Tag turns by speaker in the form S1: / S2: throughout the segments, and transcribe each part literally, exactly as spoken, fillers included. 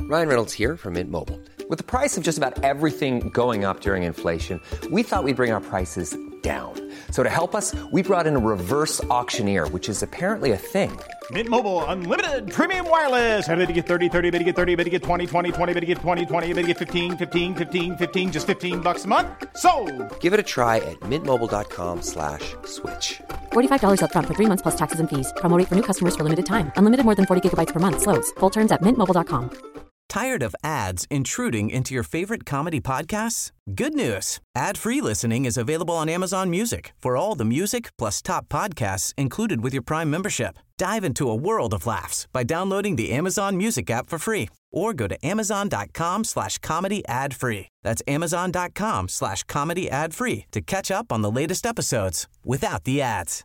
S1: Ryan Reynolds here from Mint Mobile. With the price of just about everything going up during inflation, we thought we'd bring our prices down. So to help us, we brought in a reverse auctioneer, which is apparently a thing.
S2: Mint Mobile Unlimited Premium Wireless. How to get thirty, thirty, how to get thirty, how to get twenty, twenty, twenty, how to get twenty, twenty, how to get fifteen, fifteen, fifteen, fifteen, just fifteen bucks a month? Sold!
S1: Give it a try at mintmobile.com slash switch.
S3: forty-five dollars up front for three months plus taxes and fees. Promo rate for new customers for limited time. Unlimited more than forty gigabytes per month. Slows full terms at mint mobile dot com.
S4: Tired of ads intruding into your favorite comedy podcasts? Good news. Ad-free listening is available on Amazon Music for all the music plus top podcasts included with your Prime membership. Dive into a world of laughs by downloading the Amazon Music app for free or go to amazon.com slash comedy ad free. That's amazon.com slash comedy ad free to catch up on the latest episodes without the ads.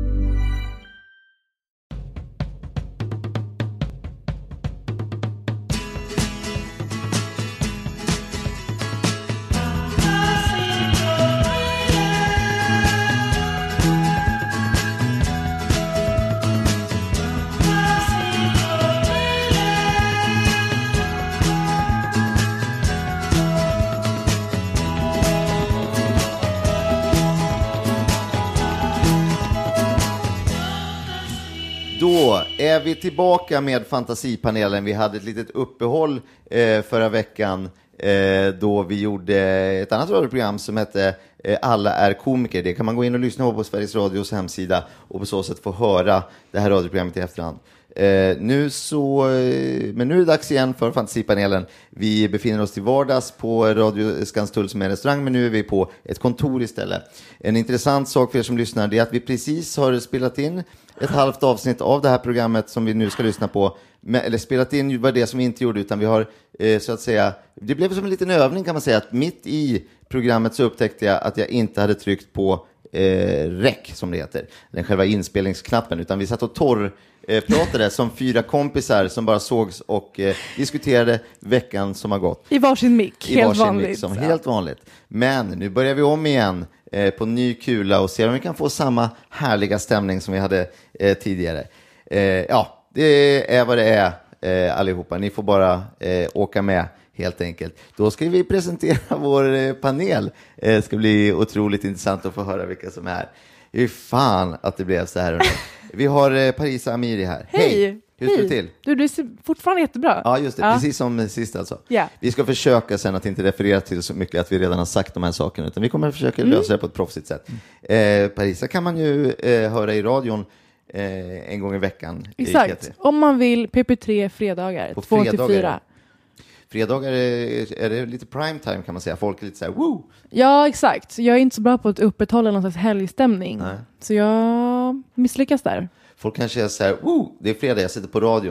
S5: Då är vi tillbaka med Fantasipanelen. Vi hade ett litet uppehåll eh, förra veckan eh, då vi gjorde ett annat radioprogram som hette eh, Alla är komiker. Det kan man gå in och lyssna på på Sveriges Radios hemsida och på så sätt få höra det här radioprogrammet i efterhand. Eh, nu så, eh, men nu är det dags igen för Fantasipanelen. Vi befinner oss till vardags på Radio Skanstull som är en restaurang, men nu är vi på ett kontor istället. En intressant sak för er som lyssnar är att vi precis har spelat in ett halvt avsnitt av det här programmet som vi nu ska lyssna på. Eller spelat in var det som vi inte gjorde, utan vi har eh, så att säga, det blev som en liten övning kan man säga, att mitt i programmet så upptäckte jag att jag inte hade tryckt på eh, rec som det heter, den själva inspelningsknappen, utan vi satt och torr eh, pratade som fyra kompisar som bara sågs och eh, diskuterade veckan som har gått.
S6: I varsin mick, helt
S5: varsin
S6: vanligt.
S5: Mick, som helt vanligt. Men nu börjar vi om igen eh, på ny kula och ser om vi kan få samma härliga stämning som vi hade eh, tidigare. Eh, ja, det är vad det är eh, allihopa. Ni får bara eh, åka med helt enkelt. Då ska vi presentera vår eh, panel. Det eh, ska bli otroligt intressant att få höra vilka som är. Hur fan att det blev så här. Vi har eh, Parisa Amiri här.
S6: Hej!
S5: Hej. Hur står det till?
S6: Du, du ser fortfarande jättebra.
S5: Ja, just det.
S6: Ja.
S5: Precis som sist alltså.
S6: Ja.
S5: Vi ska försöka sen att inte referera till så mycket att vi redan har sagt de här sakerna, utan vi kommer att försöka
S6: Mm.
S5: lösa det på ett proffsigt sätt. Eh, Parisa kan man ju eh, höra i radion eh, en gång i veckan.
S6: Exakt.
S5: I K tre.
S6: Om man vill P P tre fredagar,
S5: På
S6: två till
S5: fredagar.
S6: fyra.
S5: Fredagar är, är det lite prime time kan man säga. Folk är lite så här, woo!
S6: Ja, exakt. Jag är inte så bra på att upprätthålla någon slags helgstämning.
S5: Nej.
S6: Så jag misslyckas där.
S5: Folk kanske är så här, woo! Det är fredag, jag sitter på radion.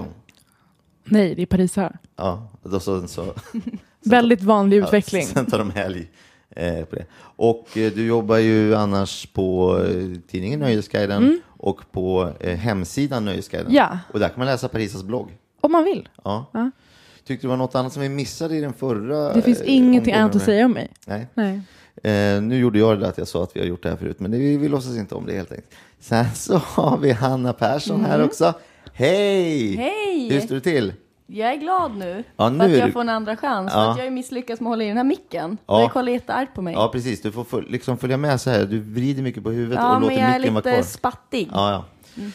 S6: Nej, det är Parisa.
S5: Ja, då så... så
S6: Väldigt vanlig
S5: ja,
S6: utveckling.
S5: Sen tar de helg eh, på det. Och eh, du jobbar ju annars på eh, tidningen Nöjesguiden
S6: Mm.
S5: och på eh, hemsidan Nöjesguiden.
S6: Ja.
S5: Och där kan man läsa Parisas blogg.
S6: Om man vill.
S5: Ja.
S6: Ja.
S5: Tyckte du det var något annat som vi missade i den förra?
S6: Det finns
S5: eh,
S6: ingenting
S5: omgången
S6: annat att
S5: med-
S6: säga om mig.
S5: Nej.
S6: Nej.
S5: Eh, nu gjorde jag det där att jag sa att vi har gjort det här förut, men det, vi, vi låtsas inte om det helt enkelt. Sen så har vi Hanna Persson här också. Hej!
S7: Hej!
S5: Hur står det till?
S7: Jag är glad nu,
S5: Ja, nu
S7: för att
S5: är
S7: jag
S5: du-
S7: får en andra chans.
S5: Ja.
S7: För att jag har misslyckats med att hålla i den här micken.
S5: Ja.
S7: Ja. Karl är jättearg på mig.
S5: Ja, precis. Du får föl- liksom följa med så här. Du vrider mycket på huvudet
S7: Ja,
S5: och
S7: men
S5: låter
S7: jag är
S5: micken vara kvar.
S7: lite spattig.
S5: Ja, ja.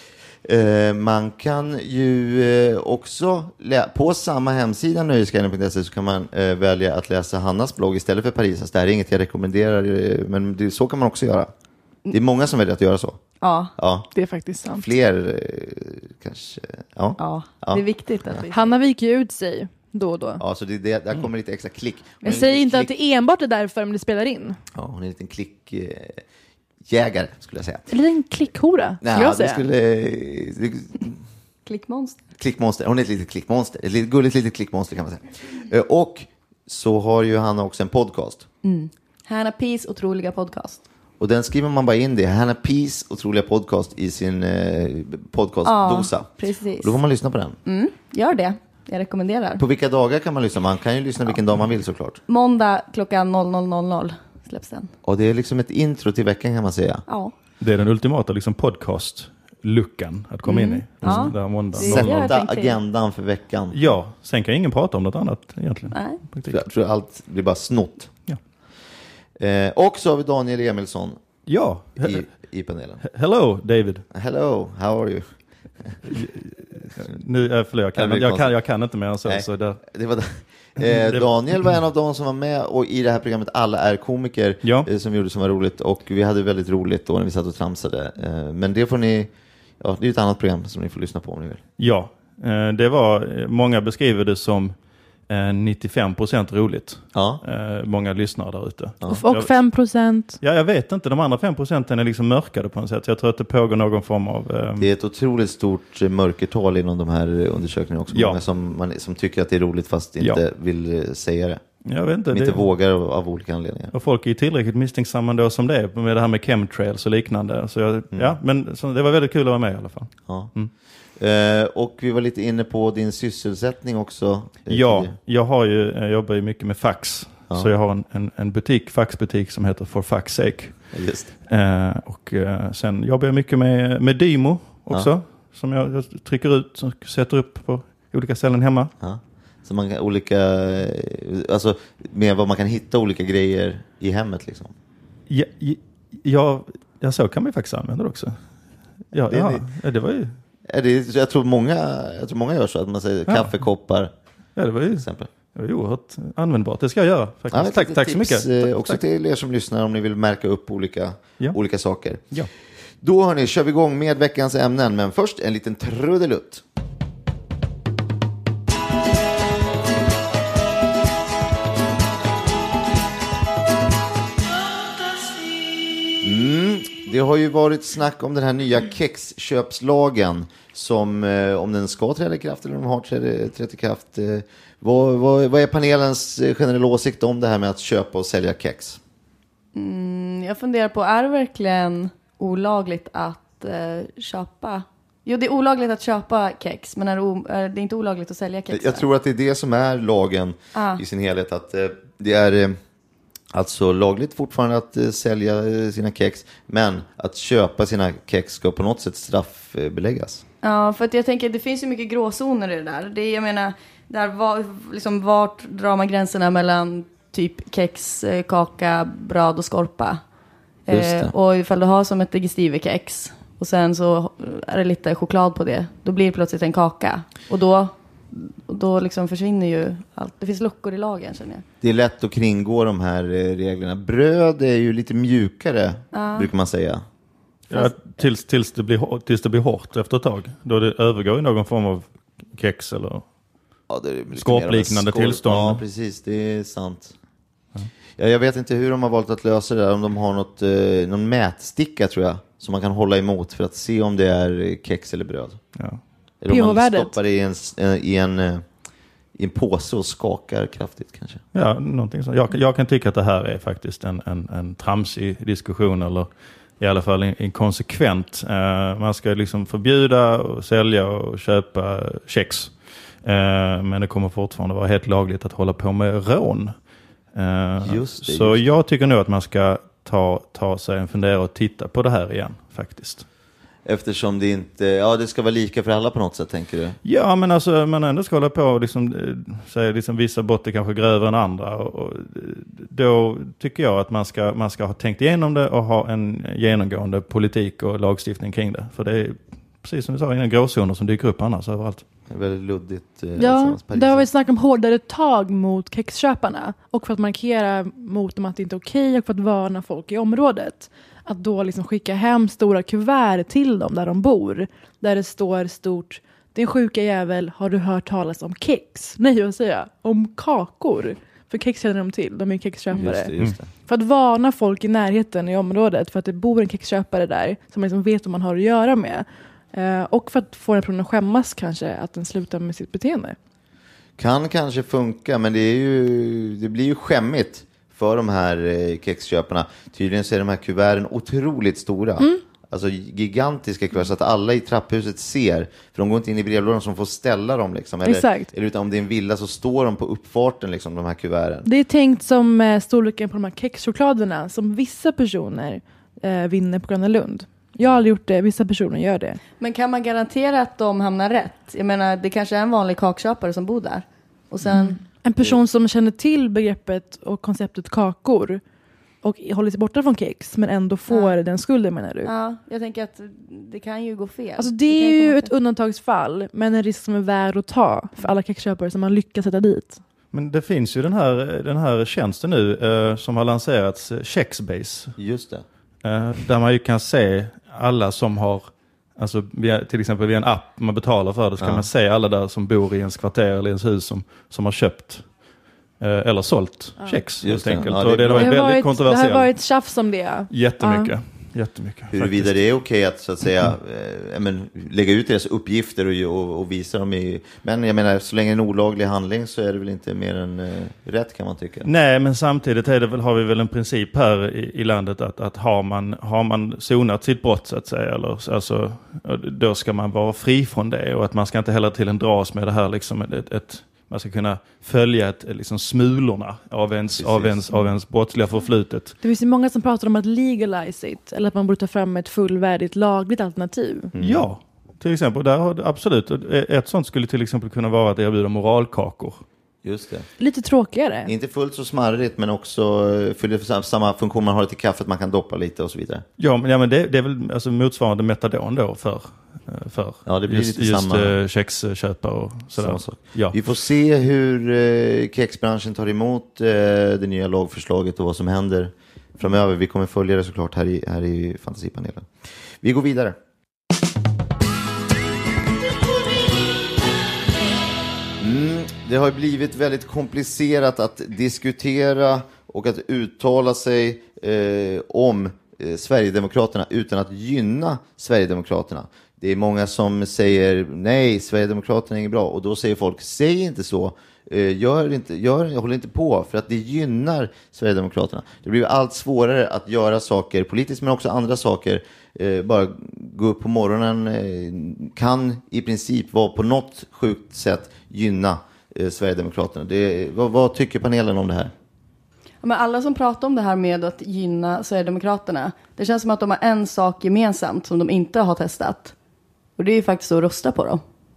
S5: Eh, man kan ju eh, också lä- på samma hemsida nöjesguiden punkt se så kan man eh, välja att läsa Hannas blogg istället för Parisas. Det här är inget jag rekommenderar, eh, men det, så kan man också göra. Det är många som väljer att göra så.
S7: Ja,
S5: Ja.
S6: Det är faktiskt sant.
S5: Fler eh, kanske. Ja.
S7: ja.
S5: Ja.
S7: Det är viktigt att vi...
S6: Hanna viker ju ut sig då och då.
S5: Ja, så det, det, där kommer lite extra klick. Hon är
S6: Jag
S5: en
S6: säger
S5: liten
S6: inte att
S5: klick,
S6: det enbart är därför men det spelar in.
S5: ja, hon är en liten klick eh, jägare skulle jag säga.
S6: En liten klickhora, skulle
S5: Nej,
S6: jag
S5: det
S6: säga.
S5: skulle det,
S7: Klickmonster.
S5: klickmonster. Hon är ett litet klickmonster. Ett litet gulligt litet klickmonster kan man säga. Eh, Och så har ju Hanna också en podcast.
S7: Hanna Peace otroliga podcast.
S5: Och den skriver man bara in det. Hanna Peace otroliga podcast i sin eh, podcastdosa.
S7: Ja, precis.
S5: Och då får man lyssna på den.
S7: Mm, gör det. Jag rekommenderar.
S5: På vilka dagar kan man lyssna? Man kan ju lyssna vilken dag man vill såklart.
S7: Måndag klockan noll noll noll noll släpps den.
S5: Och det är liksom ett intro till veckan kan man säga.
S7: Ja.
S2: Det är den ultimata liksom podcast
S8: luckan att komma
S7: Mm.
S8: in i.
S7: Ja.
S8: Där måndag.
S7: Det är det jag har
S5: Sätta
S7: tänkt till.
S5: agendan för veckan.
S8: Ja, sen kan ingen prata om något annat egentligen.
S7: Nej.
S8: Praktik.
S5: Jag tror allt blir bara snott.
S8: Ja.
S5: Eh, och så har vi Daniel Emilsson
S8: Ja,
S5: i, i panelen.
S8: hello David.
S5: Hello, how are you?
S8: Nu, äh, förlåt, jag, kan,
S5: Det blir
S8: jag, kan,
S5: konstigt.
S8: jag kan inte mer än så.
S5: Nej.
S8: så där.
S5: Det var eh, Daniel var en av de som var med och i det här programmet Alla är komiker,
S8: Ja.
S5: eh, som vi gjorde som var roligt, och vi hade väldigt roligt då när vi satt och tramsade. Eh, men det får ni, ja, det är ett annat program som ni får lyssna på om ni vill.
S8: Ja, eh, det var, många beskriver det som eh, nittiofem procent roligt.
S5: Ja.
S8: Eh, många lyssnare där ute.
S6: Och, och fem procent.
S8: Ja, jag vet inte. De andra fem procenten är liksom mörkade på något sätt. Jag tror att det pågår någon form av... Eh,
S5: Det är ett otroligt stort eh, mörkertal inom de här eh, undersökningarna också.
S8: Ja.
S5: Många som, man, som tycker att det är roligt fast inte
S8: Ja.
S5: vill eh, säga det.
S8: jag vet inte.
S5: De inte
S8: Det,
S5: vågar av, av olika anledningar.
S8: och folk är tillräckligt misstänksamma då som det är med det här med chemtrails och liknande. Så jag,
S5: Mm.
S8: ja, men så det var väldigt kul att vara med i alla fall.
S5: Ja.
S8: Mm.
S5: Eh, och vi var lite inne på din sysselsättning också. eh,
S8: Ja,
S5: tidigare.
S8: jag, har ju, jag jobbar ju mycket med fax.
S5: Ja.
S8: Så jag har en, en, en butik, faxbutik som heter For Fax Sake.
S5: Just.
S8: Eh, och eh, sen jobbar jag mycket med, med Dymo också.
S5: Ja.
S8: Som jag, jag trycker ut och sätter upp på olika ställen hemma.
S5: Ja. Så man kan olika, eh, alltså med vad man kan hitta olika grejer i hemmet liksom.
S8: Ja, ja, ja, så kan man ju faktiskt använda det också. Ja,
S5: Det-
S8: ja,
S5: det-
S8: ja, det var ju...
S5: Är det, jag, tror många, jag tror många gör så, att man säger
S8: Ja.
S5: kaffekoppar
S8: Ja, det var ju
S5: till exempel.
S8: det var ju oerhört användbart. Det ska jag göra faktiskt.
S5: Ja, ett
S8: tack
S5: litet
S8: tack så
S5: tips,
S8: mycket.
S5: eh,
S8: Tack,
S5: också
S8: tack.
S5: till er som lyssnar om ni vill märka upp olika,
S8: Ja.
S5: olika saker.
S8: Ja.
S5: Då hörni, kör vi igång med veckans ämnen, men först en liten trudelutt. Mm, det har ju varit snack om den här nya kexköpslagen som, eh, om den ska träda i kraft eller om den har trätt, trätt i kraft. Eh, vad, vad, vad är panelens eh, generella åsikt om det här med att köpa och sälja kex?
S7: Mm, jag funderar på, är det verkligen olagligt att eh, köpa? Jo, det är olagligt att köpa kex, men är det, o- är det inte olagligt att sälja kex?
S5: Jag tror att det är det som är lagen
S7: Ah.
S5: i sin helhet. Att eh, det är eh, alltså lagligt fortfarande att eh, sälja eh, sina kex, men att köpa sina kex ska på något sätt straffbeläggas.
S7: Ja, för att jag tänker, det finns ju mycket gråzoner i det där. Det är, jag menar, där var, liksom, vart drar man gränserna mellan typ kex, eh, kaka, bröd och skorpa?
S5: Just det.
S7: Eh, och ifall du har som ett digestivekex och sen så är det lite choklad på det, då blir det plötsligt en kaka. Och då, och då liksom försvinner ju allt. Det finns luckor i lagen, känner jag.
S5: Det är lätt att kringgå de här eh, reglerna. Bröd är ju lite mjukare, brukar man säga.
S8: Ja, tills, tills, det blir, hår- tills det blir hårt efter ett tag. Då det övergår i någon form av kex eller...
S5: Ja, det är lite
S8: Skorpliknande
S5: mer av en
S8: tillstånd.
S5: Ja, precis. Det är sant. Ja, jag vet inte hur de har valt att lösa det där. Om de har något, eh, någon mätsticka, tror jag, som man kan hålla emot för att se om det är kex eller bröd.
S8: Ja.
S5: Eller om man
S6: pH-värdet.
S5: stoppar det i en, s- eh, i, en, eh, i en påse och skakar kraftigt kanske.
S8: Ja, någonting så. Jag, jag kan tycka att det här är faktiskt en, en, en tramsig diskussion, eller i alla fall inkonsekvent. Uh, man ska liksom förbjuda och sälja och köpa kex. Uh, men det kommer fortfarande vara helt lagligt att hålla på med rån. Uh,
S5: Just det,
S8: så
S5: just det.
S8: jag tycker nog att man ska ta, ta sig en fundera och titta på det här igen faktiskt.
S5: Eftersom det inte, ja, det ska vara lika för alla på något sätt, tänker du?
S8: Ja, men alltså man ändå ska hålla på och liksom, eh, säga liksom vissa brott är kanske grövre än andra, och, och då tycker jag att man ska, man ska ha tänkt igenom det och ha en genomgående politik och lagstiftning kring det. För det är precis som vi sa innan, gråzoner som dyker upp annars överallt.
S5: Det är väldigt luddigt. Eh,
S6: Ja,
S5: alltsammans. Paris.
S6: det har vi snackat om hårdare tag mot kexköparna. Och för att markera mot dem att det inte är okej och för att varna folk i området. Att då liksom skicka hem stora kuvert till dem där de bor. Där det står stort: din sjuka jävel, har du hört talas om kex? Nej, vad säger jag? Om kakor. För kex känner de till, de är kexköpare.
S5: Just det, just det.
S6: För att varna folk i närheten i området. För att det bor en kexköpare där som liksom vet vad man har att göra med. Eh, och för att få den personen att skämmas kanske, att den slutar med sitt beteende.
S5: Kan kanske funka, men det, är ju, det blir ju skämmigt för de här eh, kexköparna. Tydligen så är de här kuverten otroligt stora.
S6: Mm.
S5: Alltså gigantiska kuvert, så att alla i trapphuset ser. För de går inte in i brevlådan som får ställa dem. Liksom. Eller,
S6: Exakt.
S5: eller utan om det är en villa så står de på uppfarten, liksom, de här kuverten.
S6: Det är tänkt som eh, storleken på de här kexchokladerna som vissa personer eh, vinner på Gröna Lund. Jag har aldrig gjort det, vissa personer gör det.
S7: Men kan man garantera att de hamnar rätt? Jag menar, det kanske är en vanlig kakköpare som bor där. Och sen... Mm.
S6: En person som känner till begreppet och konceptet kakor och håller sig borta från kex men ändå får ja. den skulden, menar du?
S7: Ja, jag tänker att det kan ju gå fel.
S6: Alltså det, det är ju ett undantagsfall, men en risk som är värd att ta för alla kexköpare som man lyckas sätta dit.
S8: Men det finns ju den här, den här tjänsten nu eh, som har lanserats, Kexbase.
S5: Just det.
S8: Eh, där man ju kan se alla som har, alltså via, till exempel via en app man betalar för det, så kan ja. man se alla där som bor i ens kvarter eller ens hus som, som har köpt eh, eller sålt ja. kex helt enkelt. Ja, det, och det, det, var det, väldigt varit, kontroversiellt.
S6: Det har varit tjafs om det.
S8: Jättemycket. Ja.
S5: Jättemycket. Huruvida faktiskt. Det är okej att så att säga eh, men, lägga ut deras uppgifter och, och, och visa dem i, men jag menar, så länge en olaglig handling så är det väl inte mer än eh, rätt, kan man tycka.
S8: Nej, men samtidigt är det väl, har vi väl en princip här i, i landet att, att har man har man sonat sitt brott så att säga, eller, alltså, då ska man vara fri från det, och att man ska inte heller till en dras med det här liksom ett, ett man ska kunna följa ett, liksom smulorna av ens, av, ens, av ens brottsliga förflutet.
S6: Det finns ju många som pratar om att legalize it, eller att man borde ta fram ett fullvärdigt lagligt alternativ.
S8: Mm. Ja, till exempel. Där har, absolut. Ett sånt skulle till exempel kunna vara att erbjuda moralkakor.
S5: Just det.
S6: Lite tråkigare.
S5: Inte fullt så smarrigt, men också fyller samma funktion man har till kaffet, man kan doppa lite och så vidare.
S8: Ja, men, ja, men det, det är väl alltså motsvarande metadon då för, för
S5: ja, det blir
S8: just,
S5: lite
S8: just
S5: samma
S8: uh, kexköpare och sådär. Så. Ja.
S5: Vi får se hur uh, kexbranschen tar emot uh, det nya lagförslaget och vad som händer framöver. Vi kommer följa det såklart här i, här i Fantasipanelen. Vi går vidare. Mm, det har blivit väldigt komplicerat att diskutera och att uttala sig eh, om eh, Sverigedemokraterna utan att gynna Sverigedemokraterna. Det är många som säger nej, Sverigedemokraterna är inget bra, och då säger folk, säg inte så, eh, gör inte, gör, håll inte på, för att det gynnar Sverigedemokraterna. Det blir allt svårare att göra saker politiskt, men också andra saker. Eh, bara gå upp på morgonen eh, kan i princip vara på något sjukt sätt gynna eh, Sverigedemokraterna. Det, vad, vad tycker panelen om det här?
S7: Ja, men alla som pratar om det här med att gynna Sverigedemokraterna, det känns som att de har en sak gemensamt som de inte har testat. Och det är ju faktiskt att rösta på dem.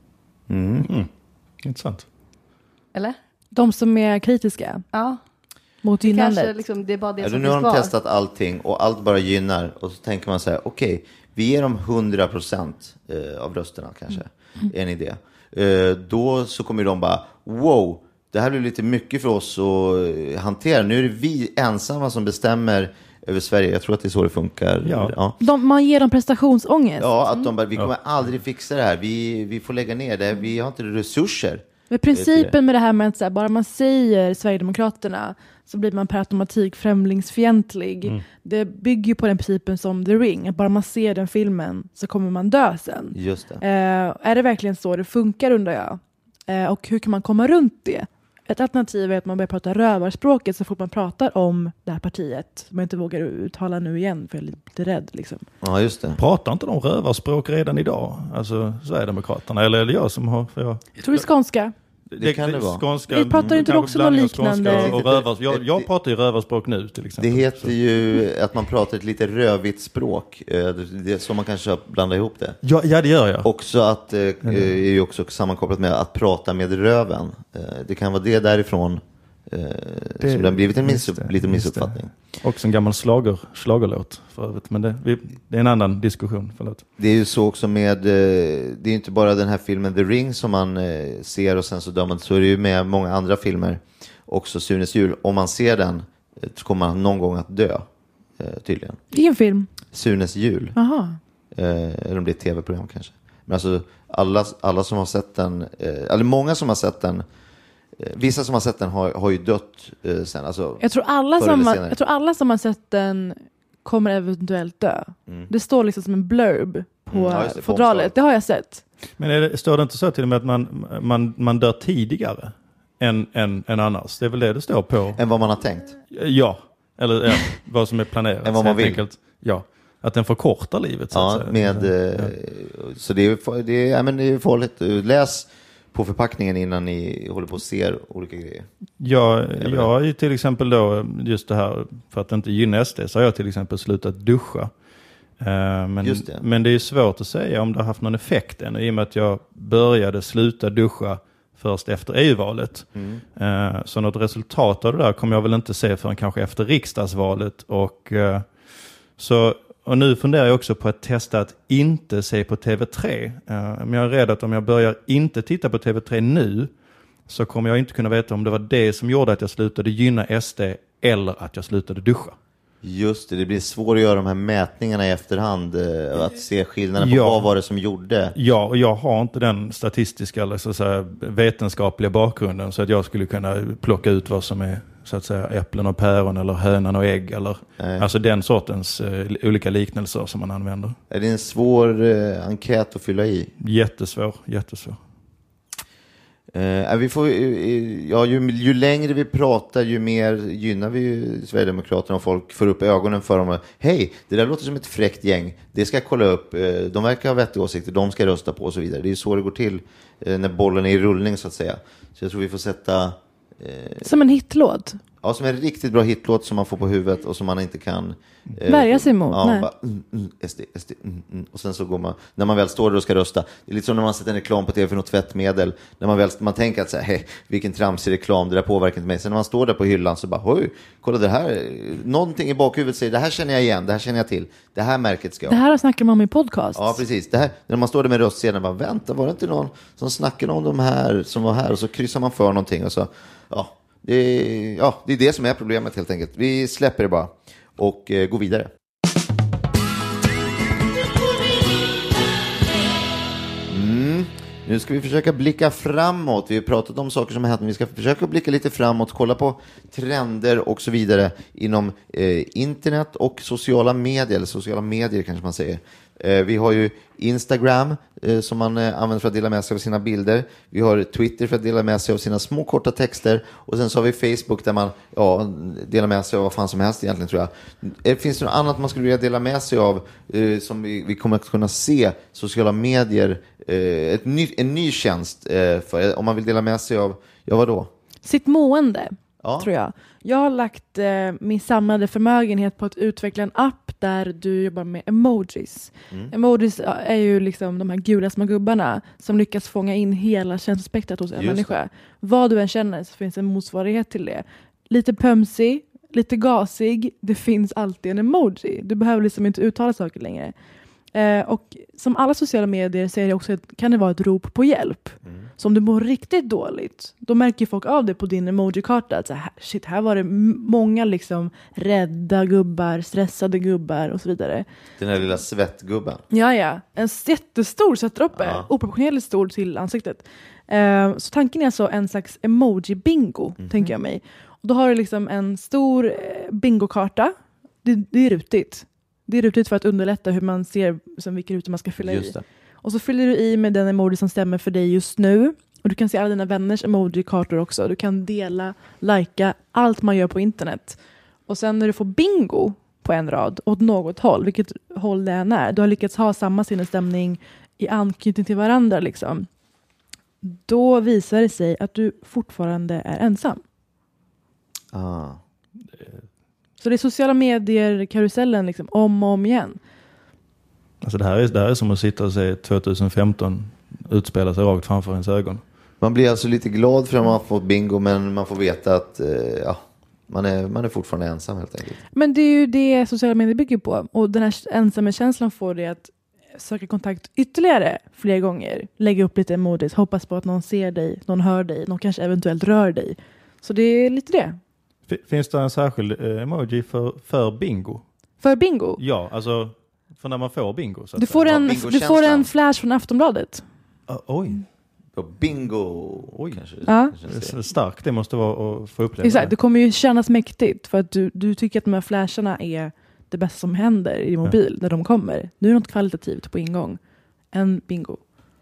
S8: Mm. Mm. Intressant.
S7: Eller?
S6: De som är kritiska.
S7: Ja.
S6: Mot gynnandet.
S7: Kanske liksom, det är bara det
S5: ja,
S7: som
S5: nu har de
S7: kvar.
S5: testat allting och allt bara gynnar. Och så tänker man så här, okej, okay, vi ger dem hundra procent eh, av rösterna kanske. Mm. En idé. Eh, då så kommer de bara, wow, det här blir lite mycket för oss att hantera. Nu är det vi ensamma som bestämmer över Sverige. Jag tror att det är så det funkar.
S8: Ja.
S5: Ja.
S6: De, man ger dem prestationsångest.
S5: Ja, att de bara, vi kommer aldrig fixa det här. Vi, vi får lägga ner det. Vi har inte resurser.
S6: Men principen med det här med att så här, bara man säger Sverigedemokraterna så blir man per automatik främlingsfientlig. Mm. Det bygger ju på den principen som The Ring. Att bara man ser den filmen så kommer man dö sen.
S5: Just det.
S6: Eh, är det verkligen så det funkar, undrar jag? Eh, och hur kan man komma runt det? Ett alternativ är att man börjar prata rövarspråket så fort man pratar om det här partiet. Man inte vågar uttala nu igen för jag är lite rädd. Liksom.
S5: Ja, just det.
S8: Pratar inte de rövarspråk redan idag? Alltså Sverigedemokraterna, eller är det jag som har... För jag,
S6: jag tror det är skånska.
S5: Det, det kan det vara.
S8: Skånska,
S6: vi pratar inte också något liknande.
S8: Och rövars, jag, jag pratar ju rövarspråk nu till exempel.
S5: Det heter ju att man pratar ett lite rövigt språk. Det är så man kanske blandar ihop det.
S8: Ja, ja det gör jag.
S5: Också att det är ju också sammankopplat med att prata med röven. Det kan vara det därifrån det, som det har blivit en miss, det, liten missuppfattning.
S8: Också en gammal slager, slagerlåt för övrigt. Men det, vi, det är en annan diskussion. Förlåt. Det
S5: är ju så också med, det är inte bara den här filmen The Ring som man ser och sen så dör man. Så är det ju med många andra filmer. Också Sunes jul. Om man ser den så kommer man någon gång att dö. Tydligen.
S6: Vilken film?
S5: Sunes jul.
S6: Aha.
S5: Eller om det är ett tv-program kanske. Men alltså alla, alla som har sett den, eller många som har sett den, vissa som har sett den har, har ju dött eh, sen. Alltså,
S6: jag, tror alla som har, jag tror alla som har sett den kommer eventuellt dö. Mm. Det står liksom som en blurb på mm, ja, det, fodralet. Det har jag sett.
S8: Men är det, står det inte så till och med att man, man, man dör tidigare än, än, än annars? Det är väl det det står på.
S5: Än vad man har tänkt?
S8: Ja, eller ja, vad som är planerat.
S5: Än vad man vill? Enkelt.
S8: Ja, att den förkortar livet. Så,
S5: ja,
S8: att säga.
S5: Med, ja. Så det är, det, är, ja, men det är farligt. Läs på förpackningen innan ni håller på och ser olika grejer.
S8: Ja, jag har ju till exempel då just det här, för att inte gynna S D, så har jag till exempel slutat duscha Uh, men,
S5: Just det.
S8: men det är svårt att säga om det har haft någon effekt än. I och med att jag började sluta duscha först efter E U-valet. Mm. Uh, så något resultat av det där kommer jag väl inte se förrän kanske efter riksdagsvalet. Och, uh, så, och nu funderar jag också på att testa att inte se på T V tre. Uh, men jag är rädd att om jag börjar inte titta på T V tre nu så kommer jag inte kunna veta om det var det som gjorde att jag slutade gynna S D eller att jag slutade duscha.
S5: Just det, det blir svårt att göra de här mätningarna i efterhand, att se skillnaden på
S8: ja.
S5: vad var det som gjorde.
S8: Ja, och jag har inte den statistiska eller så att säga, vetenskapliga bakgrunden så att jag skulle kunna plocka ut vad som är så att säga äpplen och päron eller hönan och ägg eller Nej. alltså den sortens uh, olika liknelser som man använder.
S5: Är det en svår uh, enkät att fylla i?
S8: Jättesvår, jättesvår.
S5: Uh, vi får, uh, ja, ju, ju längre vi pratar, ju mer gynnar vi ju Sverigedemokraterna och folk får upp ögonen för dem. Hej, det där låter som ett fräckt gäng. Det ska jag kolla upp. Uh, de verkar ha vettiga åsikter. De ska rösta på och så vidare. Det är ju så det går till uh, när bollen är i rullning så att säga. Så jag tror vi får sätta... Uh,
S6: som en hitlåt?
S5: Ja, som en riktigt bra hitlåt som man får på huvudet och som man inte kan...
S6: Eh, Värja sig emot.
S5: Ja,
S6: nej.
S5: Bara, mm, mm, S D, S D, mm, mm. Och sen så går man... När man väl står där och ska rösta. Det är lite som när man sätter en reklam på tv för något tvättmedel. När man väl man tänker att så här, hej, vilken tramsig reklam, det där påverkar inte mig. Sen när man står där på hyllan så bara, oj, kolla det här. Någonting i bakhuvudet säger, det här känner jag igen, det här känner jag till. Det här märket ska jag.
S6: Det här har snackat man om i podcast.
S5: Ja, precis. Det här, när man står där med röstsedeln, bara, vänta, var det inte någon som snackade om de här som var här? Och så kryssar man för någonting och så, ja... Det är, ja, det är det som är problemet helt enkelt. Vi släpper det bara och eh, går vidare. Mm. Nu ska vi försöka blicka framåt. Vi har pratat om saker som har hänt, men vi ska försöka blicka lite framåt, kolla på trender och så vidare inom eh, internet och sociala medier, eller sociala medier kanske man säger. Eh, vi har ju Instagram eh, som man eh, använder för att dela med sig av sina bilder. Vi har Twitter för att dela med sig av sina små korta texter. Och sen så har vi Facebook där man ja, delar med sig av vad fan som helst egentligen, tror jag. Eh, finns det något annat man skulle vilja dela med sig av eh, som vi, vi kommer att kunna se sociala medier, eh, ett ny, en ny tjänst eh, för, om man vill dela med sig av, ja vadå?
S6: Sitt mående.
S5: Ja.
S6: Tror jag. Jag har lagt eh, min samlade förmögenhet på att utveckla en app där du jobbar med emojis. Mm. Emojis är ju liksom de här gula små gubbarna som lyckas fånga in hela känslospektrat hos en
S5: Just
S6: människa. Det. Vad du än känner så finns en motsvarighet till det. Lite pömsig, lite gasig, det finns alltid en emoji. Du behöver liksom inte uttala saker längre. Eh, och som alla sociala medier så är det också ett, kan det vara ett rop på hjälp. Mm. Så om du mår riktigt dåligt, då märker folk av det på din emoji-karta. Att så här, shit, här var det m- många liksom rädda gubbar, stressade gubbar och så vidare.
S5: Den här lilla svettgubben.
S6: Ja, ja. En jättestor svettdroppe. Ja. Oproportionerligt stor till ansiktet. Eh, så tanken är alltså en slags emoji-bingo, mm-hmm. tänker jag mig. Och då har du liksom en stor eh, bingo-karta. Det, det är rutigt. Det är rutigt för att underlätta hur man ser som vilka rutor man ska fylla i. Och så fyller du i med den emoji som stämmer för dig just nu. Och du kan se alla dina vänners emoji-kartor också. Du kan dela, likea allt man gör på internet. Och sen när du får bingo på en rad åt något håll, vilket håll det än är, du har lyckats ha samma sinnesstämning i anknytning till varandra liksom. Då visar det sig att du fortfarande är ensam.
S5: Ah.
S6: Så det är sociala medier, karusellen liksom, om och om igen.
S8: Alltså det här är, det här är som att sitta och se tjugohundrafemton utspela sig rakt framför ens ögon.
S5: Man blir alltså lite glad för att man har fått bingo, men man får veta att eh, ja, man, är, man är fortfarande ensam helt enkelt.
S6: Men det är ju det sociala medier bygger på. Och den här ensamhetskänslan får dig att söka kontakt ytterligare fler gånger. Lägga upp lite emojis, hoppas på att någon ser dig, någon hör dig, någon kanske eventuellt rör dig. Så det är lite det.
S8: Finns det en särskild eh, emoji för, för bingo?
S6: För bingo?
S8: Ja, alltså för när man får bingo. Så
S6: du, får en, du får en flash från Aftonbladet.
S8: Uh, oj.
S5: På bingo.
S8: Oj,
S5: kanske.
S6: Ja.
S8: Kanske starkt det måste vara att få uppleva.
S6: Exakt, det kommer ju kännas mäktigt för att du, du tycker att de här flasharna är det bästa som händer i mobil ja. När de kommer. Nu är det något kvalitativt på ingång. En bingo.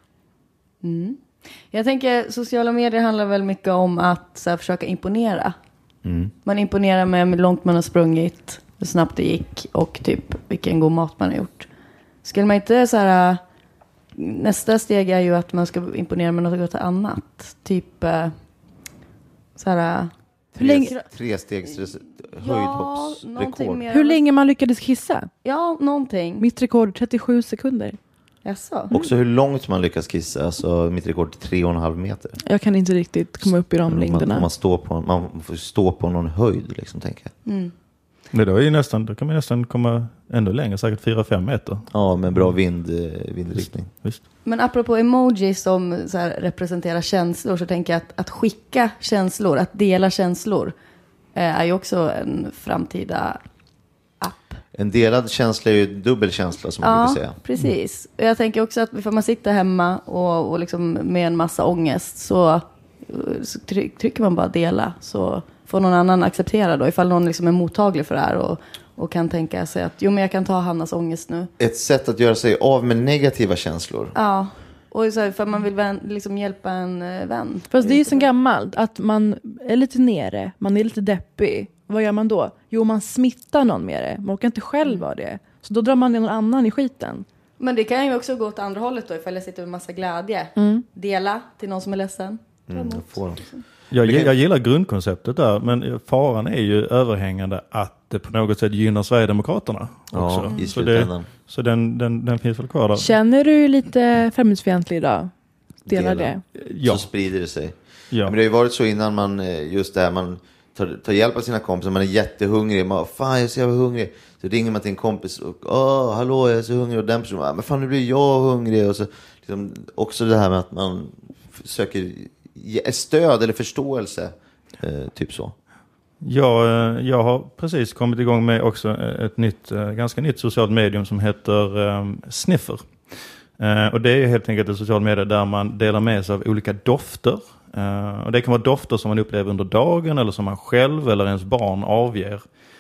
S7: Mm. Jag tänker sociala medier handlar väl mycket om att så här, försöka imponera. Mm. Man imponerar med hur långt man har sprungit, hur snabbt det gick och typ vilken god mat man har gjort. Skulle man inte så här, nästa steg är ju att man ska imponera med något annat. Typ så här,
S6: Hur länge,
S5: Trestegs res-
S7: Ja,
S5: höjdhoppsrekord.
S7: någonting mer.
S6: hur länge man lyckades kissa?
S7: Ja, någonting.
S6: Mitt rekord trettiosju sekunder.
S7: Jaså?
S5: Också hur långt man lyckas kissa. Alltså mitt rekord är tre och en halv meter.
S6: Jag kan inte riktigt komma upp i de
S5: Man,
S6: längderna.
S5: man, står på, man får stå på någon höjd liksom, tänker jag.
S7: Mm.
S8: Men då, är ju nästan, då kan man nästan komma ännu längre, säkert fyra fem meter.
S5: Ja, med bra vind, vindriktning.
S8: Visst.
S7: Men apropå emojis som så här representerar känslor, så tänker jag att, att skicka känslor, att dela känslor eh, är ju också en framtida app.
S5: En delad känsla är ju dubbel känsla, som man
S7: Ja,
S5: brukar säga.
S7: precis. Och jag tänker också att ifall man sitter hemma och, och liksom med en massa ångest, så, så tryck, trycker man bara dela, så får någon annan acceptera då, ifall någon liksom är mottaglig för det här och, och kan tänka sig att jo, men jag kan ta Hannas ångest nu.
S5: Ett sätt att göra sig av med negativa känslor.
S7: Ja, och så här, för man vill vän, liksom hjälpa en eh, vän.
S6: Fast det är ju så gammalt att man är lite nere, man är lite deppig. Vad gör man då? Jo, man smittar någon med det. Man kan inte själv vara det. Så då drar man ner någon annan i skiten.
S7: Men det kan ju också gå åt andra hållet då, ifall jag sitter med massa glädje.
S6: Mm.
S7: Dela till någon som är ledsen.
S5: Mm, jag får.
S8: Jag, jag gillar grundkonceptet där, men faran är ju överhängande att det på något sätt gynnar Sverigedemokraterna också.
S5: Ja, i
S8: så det,
S5: slutändan.
S8: så den, den, den finns väl kvar där.
S6: Känner du lite främlingsfientlig idag? Delar
S5: Dela.
S6: det?
S8: Ja.
S5: Så sprider det sig.
S8: Ja.
S5: Men det har ju varit så innan man, eh, just det här, man tar, tar hjälp av sina kompisar, man är jättehungrig, man, fan jag är så jävla hungrig. Så ringer man till en kompis och, åh, hallå jag är så hungrig, och den personen, ah, men fan nu blir jag hungrig. Och så, liksom, också det här med att man söker ge stöd eller förståelse, eh, typ så.
S8: Jag, jag har precis kommit igång med också ett nytt, ganska nytt socialt medium som heter um, Sniffer. Uh, och det är helt enkelt ett socialt medium där man delar med sig av olika dofter. Uh, och det kan vara dofter som man upplever under dagen eller som man själv eller ens barn avger.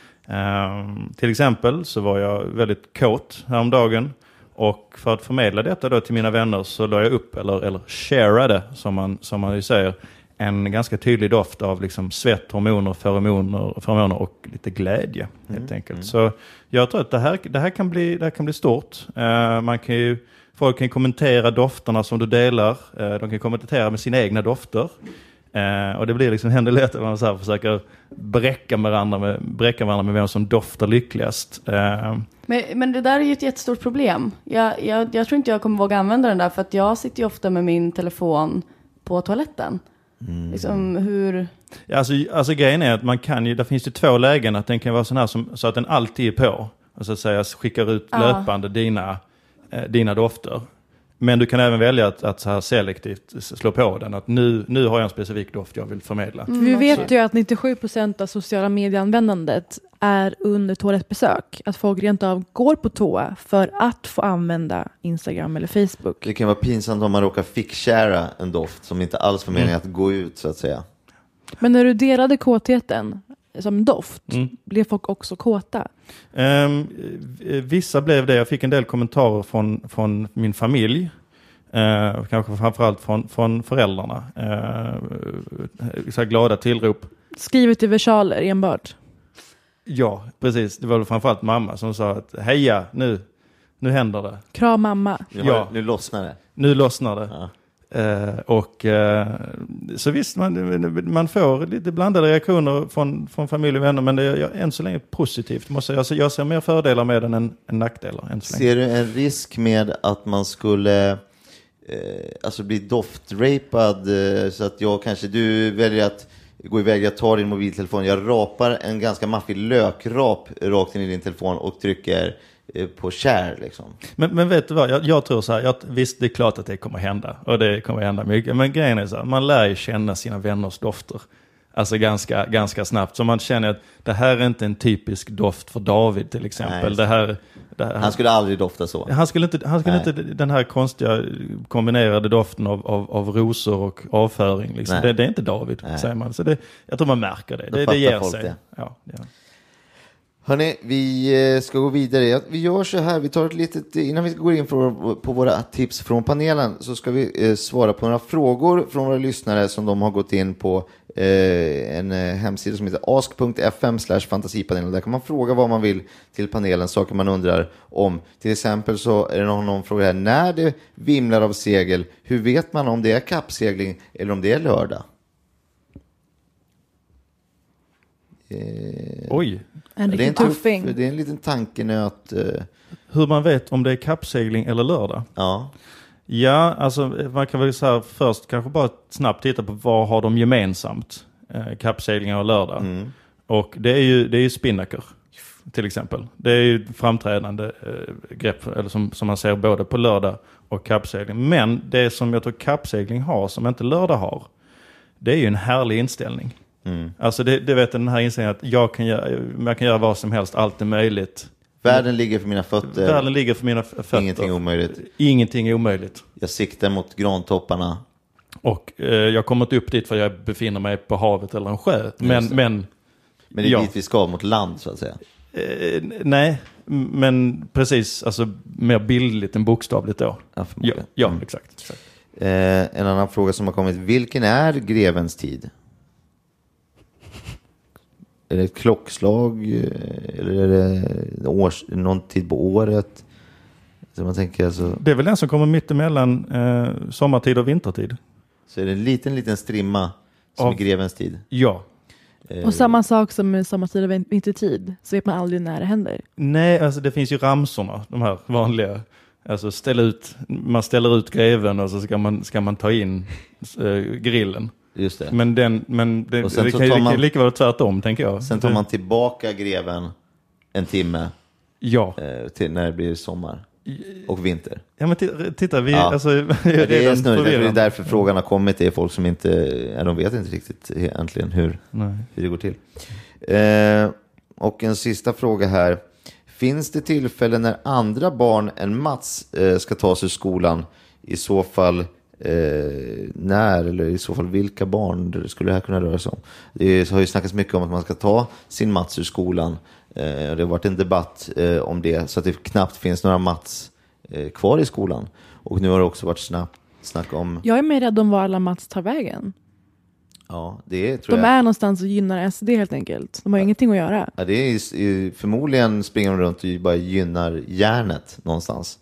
S8: Uh, till exempel så var jag väldigt kåt häromdagen. Och för att förmedla detta då till mina vänner så la jag upp, eller, eller shareade som man, som man ju säger, en ganska tydlig doft av liksom svett, hormoner, feromoner, feromoner och lite glädje helt mm, enkelt. Mm. Så jag tror att det här, det här, kan, bli, det här kan bli stort. Uh, man kan ju, folk kan kommentera dofterna som du delar. Uh, de kan kommentera med sina egna dofter. Uh, och det blir liksom händer lätt att man så här försöker bräcka varandra med, bräcka varandra med vem som doftar lyckligast. Uh,
S7: Men, men det där är ju ett jättestort problem. Jag, jag, jag tror inte jag kommer våga använda den där, för att jag sitter ju ofta med min telefon på toaletten. Mm. Liksom hur...
S8: Ja, alltså, alltså grejen är att man kan ju, där finns det två lägen, att den kan vara sån här som, så att den alltid är på. Och så att säga skickar ut
S7: ah.
S8: löpande dina, eh, dina dofter. Men du kan även välja att, att så här selektivt slå på den. Att nu, nu har jag en specifik doft jag vill förmedla.
S6: Mm, vi vet ju att nittiosju procent av sociala medieanvändandet är under toalettbesök. Att folk rent av går på toa för att få använda Instagram eller Facebook.
S5: Det kan vara pinsamt om man råkar fick-shara en doft som inte alls får meningen
S8: Mm.
S5: att gå ut, så att säga.
S6: Men när du delade kåtheten som doft,
S8: Mm.
S6: blev folk också kåta?
S8: Um, vissa blev det. Jag fick en del kommentarer från, från min familj. Uh, kanske framförallt från, från föräldrarna. Uh, så här glada tillrop.
S6: Skrivet i versaler enbart?
S8: Ja, precis. Det var väl framförallt mamma som sa att heja, nu, nu händer det.
S6: Kram mamma.
S5: Nu, har,
S8: Ja.
S5: nu lossnar det.
S8: Nu lossnar det.
S5: Ja.
S8: Uh, och uh, så visst, man, man får lite blandade reaktioner från, från familj och vänner, men det är än så länge positivt. Måste jag, jag ser mer fördelar med den än, än nackdelar än så länge.
S5: Ser du en risk med att man skulle eh, alltså bli doftrapad, eh, så att jag kanske, du väljer att gå iväg, jag tar din mobiltelefon, jag rapar en ganska maffig lökrap rakt in i din telefon och trycker på share liksom.
S8: Men, men vet du vad, jag, jag tror så här, jag, visst det är klart att det kommer hända och det kommer hända mycket, men grejen är så här, man lär ju känna sina vänners dofter alltså ganska, ganska snabbt, så man känner att det här är inte en typisk doft för David till exempel.
S5: Nej,
S8: det här, det här,
S5: han skulle aldrig dofta så.
S8: Han skulle inte, han skulle inte den här konstiga kombinerade doften av, av, av rosor och avföring liksom. det, det är inte David. Nej. Säger man. Så det, jag tror man märker det. Det, det ger sig. Det. Ja, ja.
S5: Hörrni, vi ska gå vidare. Vi gör så här, vi tar ett litet, innan vi ska gå in på, på våra tips från panelen, så ska vi eh, svara på några frågor från våra lyssnare som de har gått in på eh, en eh, hemsida som heter ask punkt fm slash fantasipanelen. Där kan man fråga vad man vill till panelen, saker man undrar om. Till exempel så är det någon, någon fråga här, när det vimlar av segel, hur vet man om det är kappsegling eller om det är lördag? Eh,
S8: Oj.
S6: En
S5: det, är en
S6: riktig
S5: tuff,
S6: tuffing.
S5: det är en liten tankenöt. Eh.
S8: Hur man vet om det är kappsegling eller lördag?
S5: Ja.
S8: Ja, alltså man kan väl så här först kanske bara snabbt titta på vad har de gemensamt. Eh, kappseglingar och lördag.
S5: Mm.
S8: Och det är ju, det är ju spinnaker till exempel. Det är ju framträdande eh, grepp eller som, som man ser både på lördag och kappsegling. Men det som jag tror kappsegling har som inte lördag har, det är ju en härlig inställning.
S5: Mm.
S8: Alltså det, det vet den här inställningen att jag kan, göra, jag kan göra vad som helst, allt är möjligt.
S5: Världen ligger för mina fötter.
S8: Världen ligger för mina fötter.
S5: Ingenting är omöjligt.
S8: Ingenting är omöjligt.
S5: Jag siktar mot grantopparna.
S8: Och eh, jag kommer inte upp dit för jag befinner mig på havet eller en sjö. Men, men,
S5: men det är
S8: ja.
S5: dit vi ska, mot land så att säga.
S8: Eh, nej, men precis. Alltså mer bildligt än bokstavligt då.
S5: Ja,
S8: ja, ja
S5: mm.
S8: exakt. exakt.
S5: Eh, en annan fråga som har kommit. Vilken är grevens tid? Är det ett klockslag? Eller är det års, någon tid på året? Så man tänker alltså,
S8: det är väl den som kommer mitt emellan eh, sommartid och vintertid.
S5: så är det en liten, liten strimma som
S8: Av,
S5: är grevens tid.
S8: Ja.
S5: Eh,
S6: Och samma sak som med sommartid och vintertid, så vet man aldrig när det händer.
S8: Nej, alltså det finns ju ramsorna, de här vanliga. Alltså ställa ut, man ställer ut greven och så ska man, ska man ta in eh, grillen.
S5: Just det.
S8: Men, den, men det,
S5: Och sen
S8: det
S5: så
S8: kan ju
S5: tar man-
S8: lika vara tvärtom, tänker jag.
S5: Sen tar man tillbaka greven en timme
S8: Ja.
S5: eh, till när det blir sommar och vinter.
S8: Ja, men t- titta, vi
S5: Ja.
S8: alltså,
S5: Ja, det är
S8: redan
S5: snurrigt, det är
S8: förvirrande.
S5: därför frågan har kommit. Det är folk som inte, ja, de vet inte riktigt egentligen hur,
S8: Nej.
S5: hur det går till. Eh, och en sista fråga här. Finns det tillfällen när andra barn än Mats eh, ska tas ur skolan? I så fall eh, när, eller i så fall vilka barn skulle det här kunna röra sig om? Det har ju snackats mycket om att man ska ta sin Mats ur skolan. Eh, det har varit en debatt eh, om det, så att det knappt finns några Mats eh, kvar i skolan. Och nu har det också varit snabbt snack om...
S6: Jag är mer rädd om var alla Mats tar vägen.
S5: Ja, det tror
S6: De
S5: jag.
S6: är någonstans och gynnar S D helt enkelt. De har ja. ingenting att göra.
S5: Ja, det är ju- förmodligen springer de runt och bara gynnar järnet någonstans.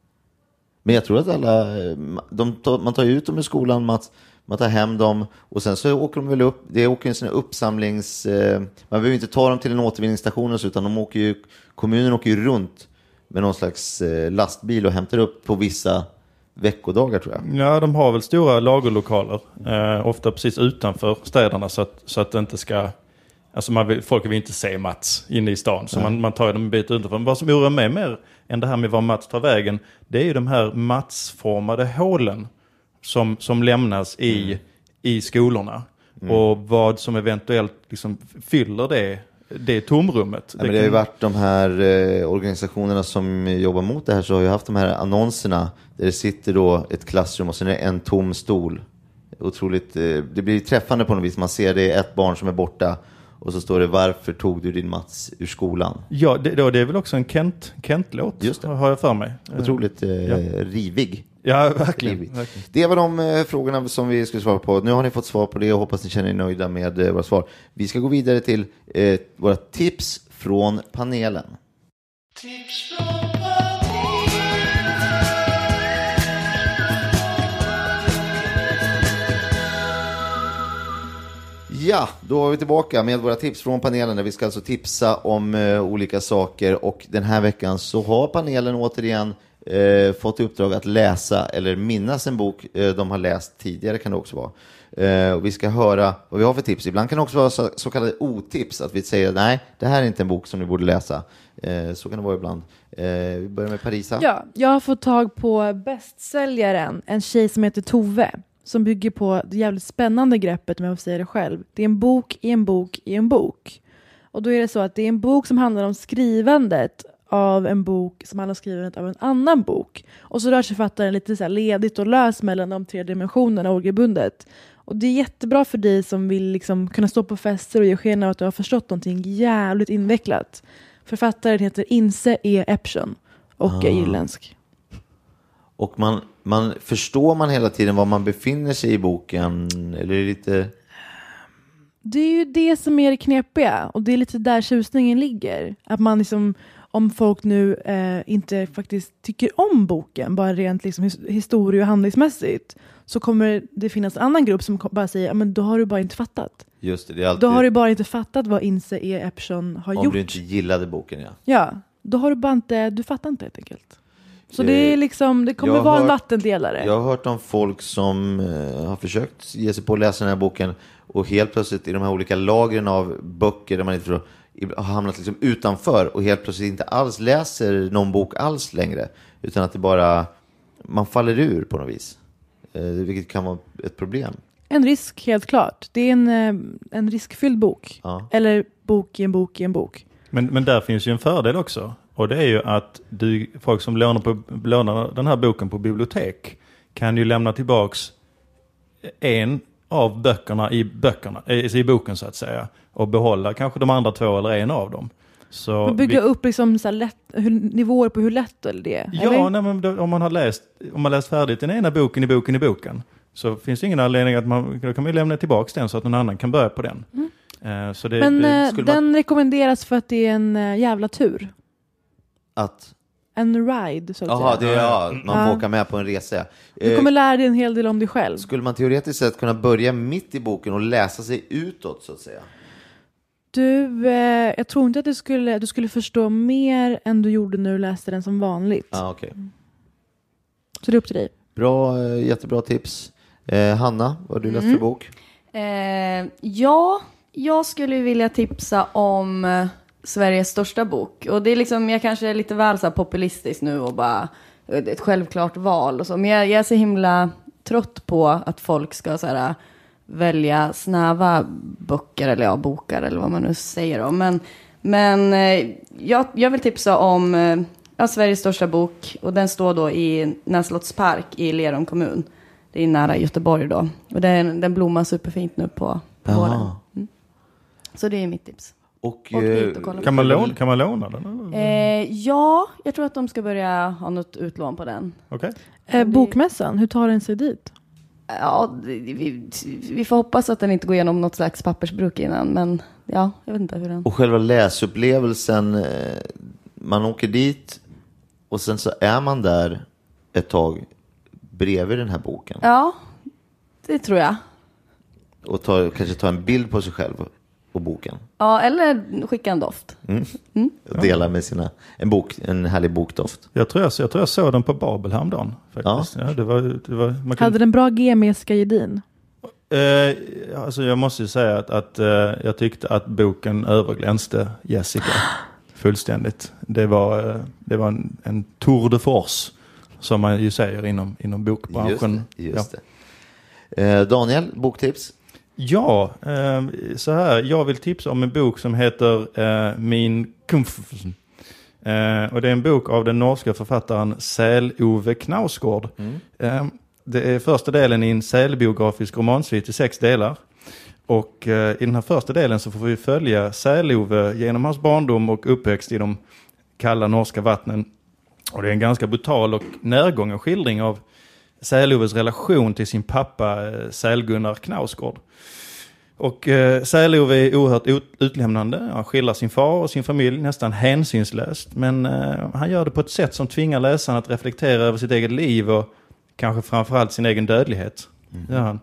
S5: Men jag tror att alla, de tar, man tar ut dem i skolan, man, man tar hem dem och sen så åker de väl upp, det åker en sån här uppsamlings, eh, man behöver inte ta dem till en återvinningsstation och så, utan de åker ju, kommunen åker ju runt med någon slags eh, lastbil och hämtar upp på vissa veckodagar tror jag.
S8: Ja, de har väl stora lagerlokaler. Eh, ofta precis utanför städerna så att, så att det inte ska... Alltså man vill, folk vill inte se Mats inne i stan. Så man, man tar dem en bit utanför. Men vad som oroar mig mer än det här med var Mats tar vägen, det är ju de här Mats-formade hålen som, som lämnas i, mm. i skolorna. Mm. Och vad som eventuellt liksom fyller det, det tomrummet.
S5: Ja, men det har ju varit de här eh, organisationerna som jobbar mot det här, så har ju haft de här annonserna där det sitter då ett klassrum och sen är det en tom stol. Otroligt, eh, det blir träffande på något vis. Man ser det är ett barn som är borta och så står det: varför tog du din Mats ur skolan?
S8: Ja, det, då, det är väl också en Kent, Kent-låt.
S5: Just det.
S8: Har jag för mig.
S5: Otroligt eh,
S8: ja.
S5: rivig.
S8: Ja, verkligen.
S5: Rivig.
S8: verkligen.
S5: Det var de eh, frågorna som vi skulle svara på. Nu har ni fått svar på det och hoppas ni känner er nöjda med eh, våra svar. Vi ska gå vidare till eh, våra tips från panelen.
S9: Tips från panelen.
S5: Ja, då är vi tillbaka med våra tips från panelen där vi ska alltså tipsa om eh, olika saker, och den här veckan så har panelen återigen eh, fått i uppdrag att läsa eller minnas en bok eh, de har läst tidigare, kan det också vara. Eh, och vi ska höra vad vi har för tips. Ibland kan det också vara så, så kallade otips, att vi säger nej, det här är inte en bok som ni borde läsa. Eh, så kan det vara ibland. Eh, vi börjar med Parisa.
S6: Ja, jag har fått tag på bästsäljaren, en tjej som heter Tove, som bygger på det jävligt spännande greppet, om jag får säga det själv. Det är en bok i en bok i en bok. Och då är det så att det är en bok som handlar om skrivandet av en bok som handlar om skrivandet av en annan bok. Och så rör sig författaren lite så här ledigt och lös mellan de tre dimensionerna oregelbundet. Och det är jättebra för dig som vill liksom kunna stå på fester och ge sken av att du har förstått någonting jävligt invecklat. Författaren heter Inse E. Epson och
S5: Ah.
S6: är irländsk.
S5: Och man, man förstår man hela tiden var man befinner sig i boken, eller är det lite...
S6: Det är ju det som är det knepiga, och det är lite där tjusningen ligger. Att man liksom, om folk nu eh, inte faktiskt tycker om boken, bara rent liksom his- historie- och handlingsmässigt, så kommer det finnas en annan grupp som bara säger, ja men då har du bara inte fattat.
S5: Just det, det är alltid...
S6: Då har du bara inte fattat vad Inse E. Epson har
S5: Om
S6: gjort.
S5: du inte gillade boken, ja.
S6: Ja, då har du bara inte, du fattar inte helt enkelt. Så
S5: Eh,
S6: det är liksom, det kommer
S5: jag
S6: vara
S5: har-
S6: en vattendelare.
S5: Jag har hört om folk som eh, har försökt ge sig på att läsa den här boken och helt plötsligt i de här olika lagren av böcker där man inte tror, har hamnat liksom utanför och helt plötsligt inte alls läser någon bok alls längre, utan att det bara, man faller ur på något vis. Eh, vilket kan vara ett problem.
S6: En risk, helt klart. Det är en, eh, en riskfylld bok.
S5: Ja.
S6: Eller bok i en bok i en bok.
S8: Men, men där finns ju en fördel också. Och det är ju att du, folk som lånar, på, lånar den här boken på bibliotek kan ju lämna tillbaks en av böckerna i, böckerna, i boken så att säga. Och behålla kanske de andra två eller en av dem. Så
S6: Och bygga
S8: vi,
S6: upp liksom så här lätt, hur, nivåer på hur lätt det är.
S8: Ja,
S6: eller?
S8: nej, men då, om man har läst, om man läst färdigt den ena boken i boken i boken, så finns det ingen anledning att man, då kan man ju lämna tillbaka den så att någon annan kan börja på den. Mm. Uh, så det,
S6: Men
S8: det,
S6: eh,
S5: skulle
S6: den
S5: man-
S6: rekommenderas för att det är en eh, jävla tur.
S5: Att,
S6: En ride, så att
S5: jaha,
S6: säga.
S5: det är, ja, man får
S6: Ja.
S5: åka med på en resa.
S6: Du
S5: Eh,
S6: kommer lära dig en hel del om dig själv.
S5: Skulle man teoretiskt sett kunna börja mitt i boken och läsa sig utåt, så att säga?
S6: Du, eh, jag tror inte att du skulle, du skulle förstå mer än du gjorde när du läste den som vanligt.
S5: Ja, okej.
S6: Så det är upp till dig.
S5: Bra, eh, jättebra tips. Eh, Hanna, vad har du läst för bok?
S7: Eh, ja, jag skulle vilja tipsa om eh, Sveriges största bok. Och det är liksom, jag kanske är lite väl så här populistisk nu och bara eh, ett självklart val och så. Men jag, jag är så himla trött på att folk ska så här, välja snäva böcker eller ja, bokar eller vad man nu säger om. Men, men eh, jag, jag vill tipsa om eh, ja, Sveriges största bok. Och den står då i Näslottspark i Lerum kommun. Det är nära Göteborg då. Och den, den blommar superfint nu på, på
S5: Jaha.
S7: våren. Mm. Så det är mitt tips.
S5: Och,
S7: Åk
S5: eh,
S7: dit och kolla på
S8: kan, man låna, kan man låna den?
S7: Eh, ja, jag tror att de ska börja ha något utlån på den.
S8: Okej.
S6: Eh, bokmässan, hur tar den sig dit?
S7: Ja, det- vi, vi får hoppas att den inte går igenom något slags pappersbruk innan. Men ja, jag vet inte hur den...
S5: och själva läsupplevelsen, eh, man åker dit och sen så är man där ett tag bredvid den här boken
S7: Ja, det tror jag.
S5: och tar, kanske tar en bild på sig själv och boken
S7: Ja, eller skicka en doft.
S5: och delar med sina, en bok, en härlig bokdoft.
S8: Jag tror jag, jag tror jag såg den på Babel häromdagen. Faktiskt. Ja. det var, det var, man kan,
S6: Hade den bra G med Skajedin?
S8: eh, alltså jag måste ju säga att, att eh, jag tyckte att boken överglänste Jessica fullständigt. Det var, eh, det var en, en tour de force, som man ju säger inom, inom bokbranschen.
S5: Just det, just det. Eh, Daniel, boktips?
S8: Ja, eh, så här. Jag vill tipsa om en bok som heter eh, Min Kumpf. Eh, och det är en bok av den norska författaren Säl-Ove Knausgård.
S5: Mm.
S8: Eh, det är första delen i en sälbiografisk romansvit i sex delar. Och eh, i den här första delen så får vi följa Säl-Ove genom hans barndom och uppväxt i de kalla norska vattnen. Och det är en ganska brutal och närgången skildring av Säl-Oves relation till sin pappa eh, Säl-Gunnar Knausgård. Och eh, Säl-Ove är oerhört ut- utlämnande. Han skildrar sin far och sin familj nästan hänsynslöst. Men eh, han gör det på ett sätt som tvingar läsaren att reflektera över sitt eget liv och kanske framförallt sin egen dödlighet. Mm. Gör han.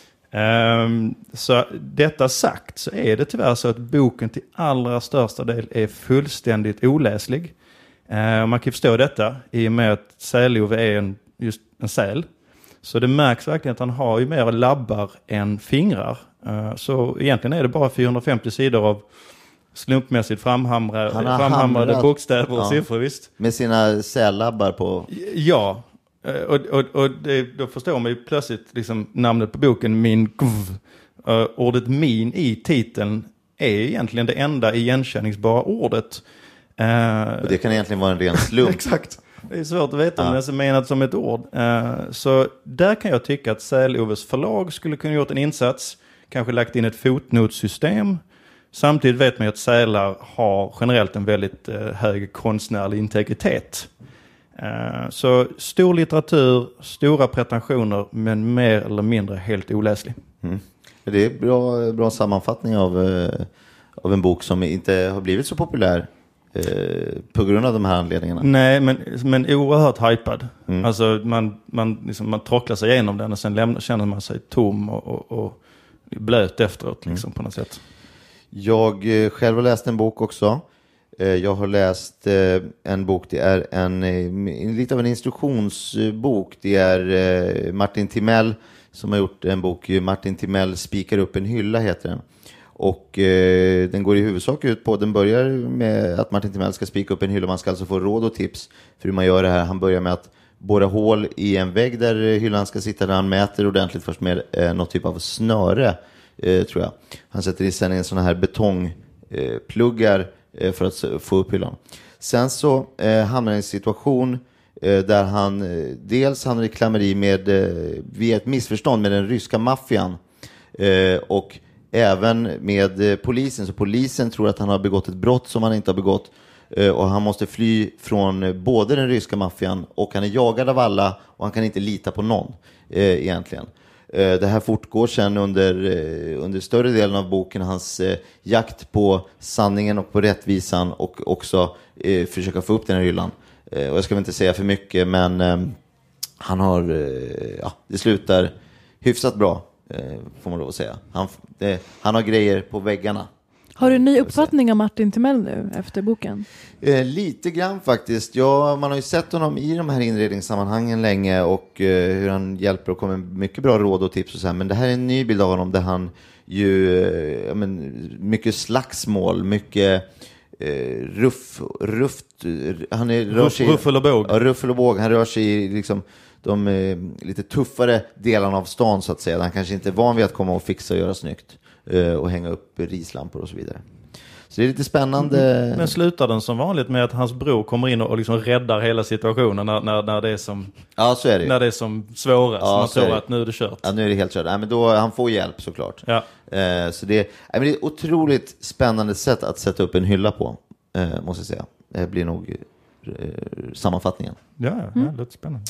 S8: Ehm, så detta sagt så är det tyvärr så att boken till allra största del är fullständigt oläslig. Ehm, man kan förstå detta i och med att Säl-Ove är en, just en säl. Så det märks verkligen att han har ju mer labbar än fingrar. Uh, så egentligen är det bara fyrahundrafemtio sidor av slumpmässigt framhamrade,
S5: Han har
S8: framhamrade
S5: hamrat.
S8: bokstäver och
S5: Ja.
S8: siffror, visst?
S5: Med sina sällabbar på.
S8: Ja, uh, och, och, och det, då förstår man ju plötsligt liksom namnet på boken, Min Kumpf. Uh, ordet min i titeln är egentligen det enda igenkänningsbara ordet. Uh,
S5: Och det kan egentligen vara en ren slump.
S8: Exakt. Det är svårt att veta om
S5: Ja.
S8: det är menat som ett ord. Uh, så där kan jag tycka att Säl-Oves förlag skulle kunna gjort en insats. Kanske lagt in ett fotnotssystem. Samtidigt vet man ju att sälar har generellt en väldigt uh, hög konstnärlig integritet. Uh, så stor litteratur, stora pretensioner, men mer eller mindre helt oläslig.
S5: Mm. Det är bra, bra sammanfattning av, eh, av en bok som inte har blivit så populär eh, på grund av de här anledningarna.
S8: Nej, men, men oerhört hypad.
S5: Mm.
S8: Alltså man, man, liksom, man trocklar sig igenom den och sen lämnar, känner man sig tom och, och, och blöt efteråt liksom, mm. på något sätt.
S5: Jag eh, själv har läst en bok också. Eh, jag har läst eh, en bok, det är en, en lite av en instruktionsbok. Det är eh, Martin Timell som har gjort en bok. Martin Timell spikar upp en hylla heter den. Och eh, den går i huvudsak ut på, den börjar med att Martin Timell ska spika upp en hylla. Man ska alltså få råd och tips för hur man gör det här. Han börjar med att borra hål i en vägg där hyllan ska sitta, där han mäter ordentligt först med eh, något typ av snöre, eh, tror jag. Han sätter i sen en sån här betongpluggar eh, för att få upp hyllan. Sen så eh, hamnar han i en situation eh, där han eh, dels hamnar i klammeri med, eh, via ett missförstånd med den ryska maffian eh, och även med eh, polisen. Så polisen tror att han har begått ett brott som han inte har begått. Och han måste fly från både den ryska maffian och han är jagad av alla och han kan inte lita på någon eh, egentligen. Eh, det här fortgår sen under, eh, under större delen av boken, hans eh, jakt på sanningen och på rättvisan och också eh, försöka få upp den här hyllan. Eh, och jag ska väl inte säga för mycket, men eh, han har, eh, ja, det slutar hyfsat bra, eh, får man lov att säga. Han, det, han har grejer på väggarna.
S6: Har du en ny uppfattning om Martin Timell nu efter boken?
S5: Eh, lite grann faktiskt. Ja, man har ju sett honom i de här inredningssammanhangen länge och eh, hur han hjälper och kommer med mycket bra råd och tips och så här. Men det här är en ny bild av honom där han ju, eh, ja, men, mycket slagsmål, mycket eh, ruff, rufft, han är, rör sig,
S8: ruffel och båg.
S5: Ja, ruffel och båg. Han rör sig i liksom de eh, lite tuffare delarna av stan så att säga. Han kanske inte är van vid att komma och fixa och göra snyggt och hänga upp rislampor och så vidare. Så det är lite spännande.
S8: Men slutar den som vanligt med att hans bror kommer in och liksom räddar hela situationen när, när, när det är som
S5: ja, så är det.
S8: När det är som svårast.
S5: Ja,
S8: man tror
S5: det.
S8: Att nu är det kört.
S5: Ja, nu är det helt kört. Nej, men då, han får hjälp såklart.
S8: Ja.
S5: Eh, så det, nej, men det är ett otroligt spännande sätt att sätta upp en hylla på, eh, måste jag säga. Det blir nog eh, sammanfattningen.
S8: Ja, ja mm. det låter spännande.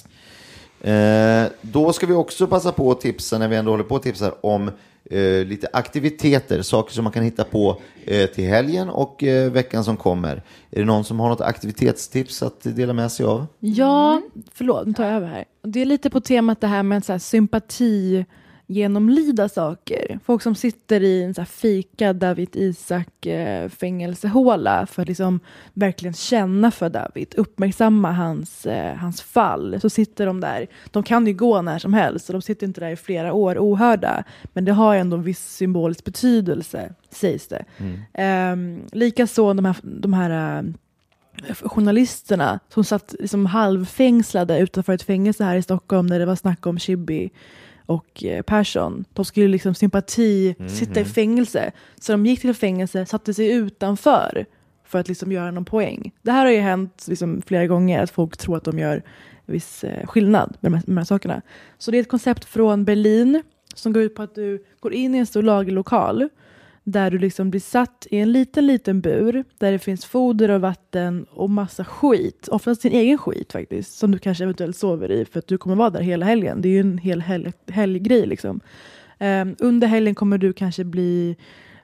S5: Eh, då ska vi också passa på att tipsa, när vi ändå håller på att tipsa om eh, lite aktiviteter, saker som man kan hitta på eh, till helgen och eh, veckan som kommer. Är det någon som har något aktivitetstips att dela med sig av?
S6: Ja, förlåt, nu tar jag över här. Det är lite på temat det här med så här sympati genomlida saker. Folk som sitter i en så här fika David Isak eh, fängelsehåla för att liksom verkligen känna för David, uppmärksamma hans, eh, hans fall. Så sitter de där. De kan ju gå när som helst och de sitter inte där i flera år ohörda. Men det har ändå en viss symbolisk betydelse, sägs det. Mm. Eh, Likaså de här, de här eh, journalisterna som satt liksom halvfängslade utanför ett fängelse här i Stockholm när det var snack om Chibi och Persson. De skulle liksom sympati mm-hmm. sitta i fängelse. Så de gick till fängelse, satte sig utanför för att liksom göra någon poäng. Det här har ju hänt liksom flera gånger att folk tror att de gör viss skillnad med de, här, med de här sakerna. Så det är ett koncept från Berlin som går ut på att du går in i en stor lagerlokal där du liksom blir satt i en liten, liten bur där det finns foder och vatten och massa skit. Oftast din egen skit faktiskt, som du kanske eventuellt sover i för att du kommer vara där hela helgen. Det är ju en hel helg, helggrej liksom. Um, under helgen kommer du kanske bli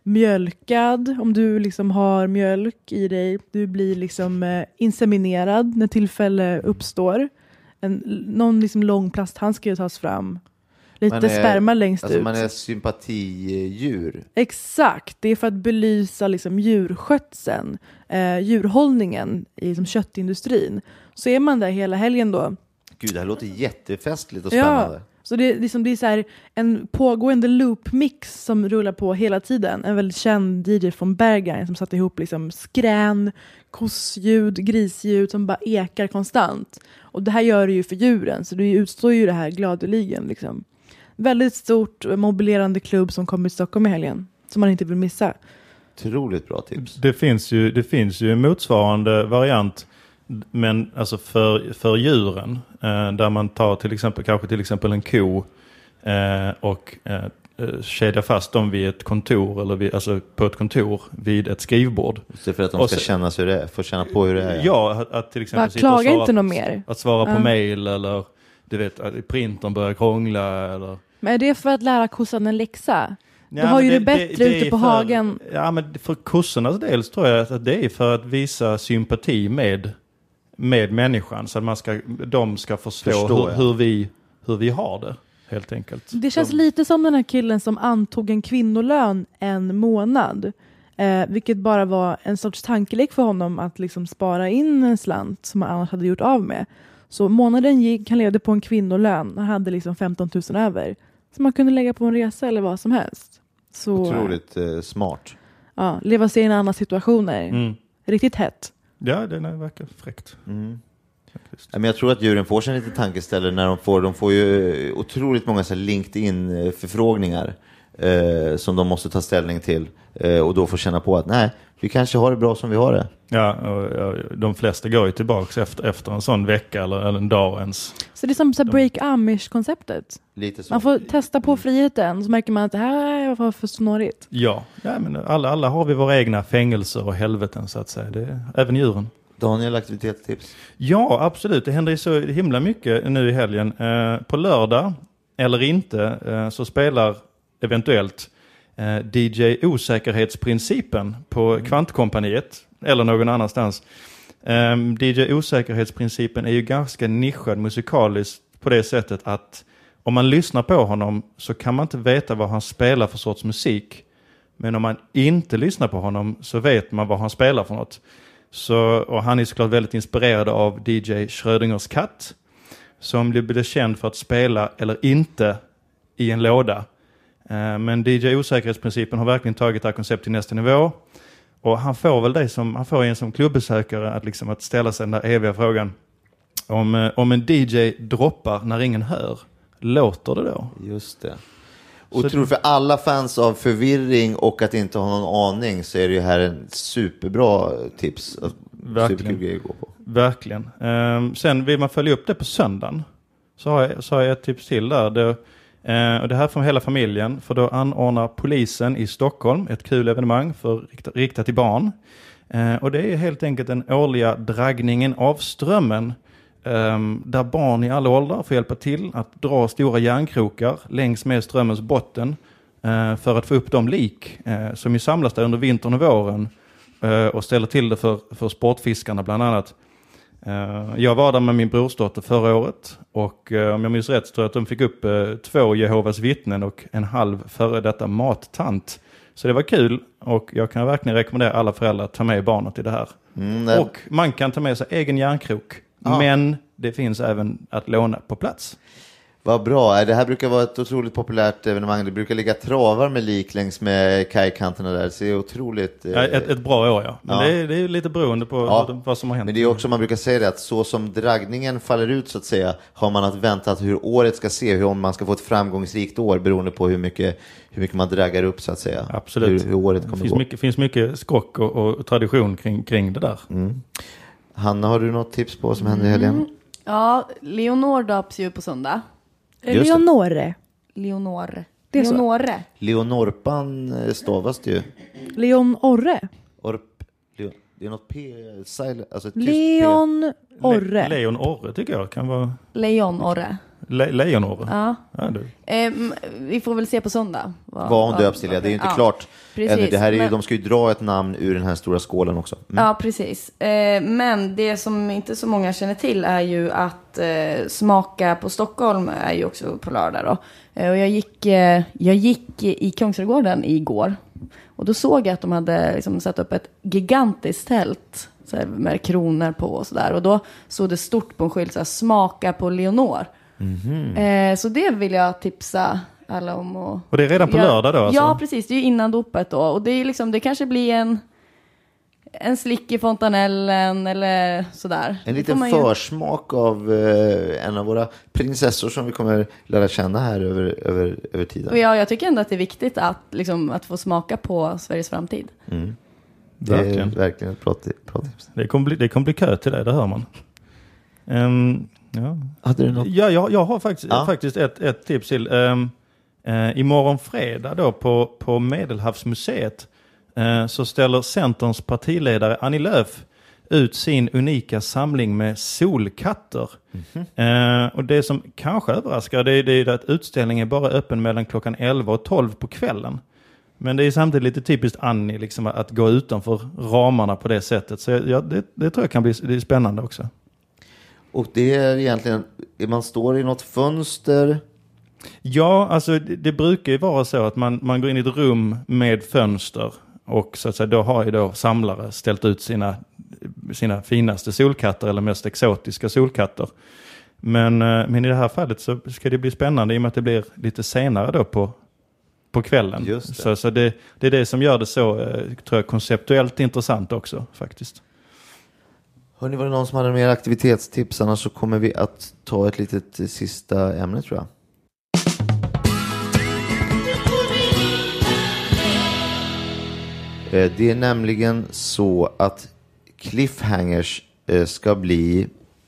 S6: mjölkad om du liksom har mjölk i dig. Du blir liksom uh, inseminerad när tillfälle uppstår. En, någon liksom lång plasthandske tas fram. Lite är, sperma längst
S5: alltså
S6: ut.
S5: Man är sympatidjur.
S6: Exakt. Det är för att belysa liksom djurskötseln, eh, djurhållningen i liksom köttindustrin. Så är man där hela helgen då.
S5: Gud, det här låter jättefestligt och spännande.
S6: Ja, så det, liksom, det är så här en pågående loopmix som rullar på hela tiden. En väldigt känd D J från Berghain som satte ihop liksom skrän, kossljud, grisljud som bara ekar konstant. Och det här gör det ju för djuren, så du utstår ju det här gladeligen liksom. Väldigt stort mobilerande klubb som kommer till Stockholm i helgen. Som man inte vill missa.
S5: Otroligt bra tips.
S8: Det finns ju, det finns ju en motsvarande variant. Men alltså för, för djuren. Eh, där man tar till exempel, kanske till exempel en ko. Eh, och eh, kedjar fast dem vid ett kontor. Eller vid, alltså på ett kontor vid ett skrivbord.
S5: Så för att de ska så, känna hur det är. Få känna på hur det är. Ja,
S8: ja att, att till exempel
S6: Va, klaga
S8: sitta och
S6: inte
S8: svara,
S6: något mer.
S8: Att svara på
S6: uh.
S8: mejl eller du vet att printern börjar krångla eller.
S6: Men är det för att lära kossan en läxa?
S8: Ja,
S6: du har ju det,
S8: det
S6: bättre
S8: det, det
S6: ute på
S8: för,
S6: hagen.
S8: Ja, men för kossornas del tror jag att det är för att visa sympati med, med människan. Så att man ska, de ska förstå, förstå hur, ja. hur, vi, hur vi har det. helt enkelt.
S6: Det känns
S8: De...
S6: lite som den här killen som antog en kvinnolön en månad. Eh, vilket bara var en sorts tankelek för honom att liksom spara in en slant som han annars hade gjort av med. Så månaden gick, han levde på en kvinnolön. Han hade liksom femton tusen över. Som man kunde lägga på en resa eller vad som helst. Så,
S5: Otroligt eh, smart.
S6: Ja, leva sig i en annan situationer.
S8: Mm.
S6: Riktigt hett.
S8: Ja, det verkar fräckt.
S5: Mm. Men jag tror att djuren får sig en liten tankeställare när de får, de får ju otroligt många så här LinkedIn-förfrågningar eh, som de måste ta ställning till eh, och då får känna på att nej, vi kanske har det bra som vi har det.
S8: Ja, och, ja de flesta går ju tillbaka efter, efter en sån vecka eller, eller en dag ens.
S6: Så det är som så här break Amish-konceptet.
S5: Lite så.
S6: Man får testa på friheten så märker man att det här var för snårigt.
S8: Ja, ja men alla, alla har vi våra egna fängelser och helveten så att säga. Det är, även djuren.
S5: Daniel, aktivitetstips?
S8: Ja, absolut. Det händer ju så himla mycket nu i helgen. Eh, på lördag, eller inte, eh, så spelar eventuellt eh, D J Osäkerhetsprincipen på mm. Kvantkompaniet eller någon annanstans. Eh, D J Osäkerhetsprincipen är ju ganska nischad musikaliskt på det sättet att om man lyssnar på honom så kan man inte veta vad han spelar för sorts musik. Men om man inte lyssnar på honom så vet man vad han spelar för något. Så, och han är såklart väldigt inspirerad av D J Schrödingers katt som blev känd för att spela eller inte i en låda. Eh, men D J Osäkerhetsprincipen har verkligen tagit det här konceptet till nästa nivå. Och han får väl det som, han får en som klubbesökare att, liksom, att ställa sig den där eviga frågan. Om, eh, om en D J droppar när ingen hör, låter det då?
S5: Just det. Och tror för alla fans av förvirring och att inte ha någon aning så är det ju här en superbra tips.
S8: Verkligen.
S5: Att gå på.
S8: Verkligen. Um, sen vill man följa upp det på söndagen. Så har jag, så har jag ett tips till där. Det, uh, och det här från hela familjen. För då anordnar polisen i Stockholm ett kul evenemang för riktat, riktat till barn. Uh, och det är helt enkelt den årliga dragningen av strömmen. Um, där barn i alla åldrar får hjälpa till att dra stora järnkrokar längs med strömmens botten uh, för att få upp de lik uh, som ju samlas där under vintern och våren uh, och ställer till det för, för sportfiskarna bland annat. Uh, jag var där med min brorsdotter förra året och uh, om jag minns rätt så tror jag att de fick upp uh, två Jehovas vittnen och en halv före detta mattant. Så det var kul och jag kan verkligen rekommendera alla föräldrar att ta med barnet i det här. Mm, det... Och man kan ta med sig egen järnkrok. Ah. Men det finns även att låna på plats.
S5: Vad bra. Det här brukar vara ett otroligt populärt evenemang. Det brukar ligga travar med lik längs med kajkanterna där. Så det är otroligt...
S8: Ja, ett, ett bra år, ja. Men
S5: ja.
S8: Det, är, det är lite beroende på ja. vad som har hänt.
S5: Men det är också, man brukar säga det, att så som dragningen faller ut så att säga, har man att vänta hur året ska se, hur om man ska få ett framgångsrikt år beroende på hur mycket, hur mycket man draggar upp så att säga.
S8: Absolut.
S5: Hur, hur året kommer
S8: det finns
S5: gå.
S8: Mycket, finns mycket skock och, och tradition kring, kring det där.
S5: Mm. Hanna, har du något tips på vad som händer i helgen?
S7: Mm. Ja, Leonor döps ju på söndag.
S6: Leonore.
S7: Leonor.
S6: Det är
S7: Leonore.
S6: så.
S5: Leonorpan stavas det ju.
S6: Leonorre.
S5: Orp. Leon, det är något P. Alltså ett
S6: Leon Orre.
S8: Le, Leon Orre tycker jag kan vara...
S7: Leon Orre.
S8: Le, Leon Orre.
S7: Ja.
S8: Ja, du.
S7: Eh, vi får väl se på söndag.
S5: Vad, vad hon döps till, ja. Det är ju inte
S7: ja,
S5: klart.
S7: Precis,
S5: det här är ju,
S7: men...
S5: de ska ju dra ett namn ur den här stora skålen också. Mm.
S7: Ja, precis. Eh, men det som inte så många känner till är ju att eh, Smaka på Stockholm är ju också på lördag då. Eh, och jag gick, eh, jag gick i Kungsträdgården igår. Och då såg jag att de hade liksom satt upp ett gigantiskt tält så här, med kronor på och sådär. Och då såg det stort på en skylt så här, Smaka på Leonor. Mm-hmm. Eh, så det vill jag tipsa alla om. Och,
S8: och det är redan på
S7: ja,
S8: lördag då? Alltså?
S7: Ja, precis. Det är ju innan dopet då. Och det är liksom, det kanske blir en en slick i fontanellen eller sådär.
S5: En liten försmak ju... av eh, en av våra prinsessor som vi kommer lära känna här över, över, över tiden.
S7: Och ja, jag tycker ändå att det är viktigt att, liksom, att få smaka på Sveriges framtid.
S5: Mm. Det verkligen. är verkligen ett bra tips.
S8: Det kommer bli, det kommer bli kö till det, det hör man. Um, ja.
S5: Hade du något?
S8: Ja, jag, jag har faktiskt,
S5: ja.
S8: faktiskt ett, ett tips till. Um, uh, imorgon fredag då på, på Medelhavsmuseet uh, så ställer Centerns partiledare Annie Lööf ut sin unika samling med solkatter. Mm-hmm. Uh, och det som kanske överraskar det är, det är att utställningen är bara öppen mellan klockan elva och tolv på kvällen. Men det är samtidigt lite typiskt Annie liksom, att gå utanför ramarna på det sättet. Så ja, det, det tror jag kan bli det är spännande också.
S5: Och det är egentligen, man står i något fönster
S8: Ja, alltså det, det brukar ju vara så att man, man går in i ett rum med fönster och så att säga, då har ju då samlare ställt ut sina, sina finaste solkatter eller mest exotiska solkatter. Men, men i det här fallet så ska det bli spännande i och med att det blir lite senare då på, på kvällen.
S5: Just det.
S8: Så, så det, det är det som gör det så, tror jag, konceptuellt intressant också faktiskt.
S5: Hörrni, var det någon som hade mer aktivitetstips? Annars så kommer vi att ta ett litet sista ämne, tror jag. Det är nämligen så att cliffhangers ska bli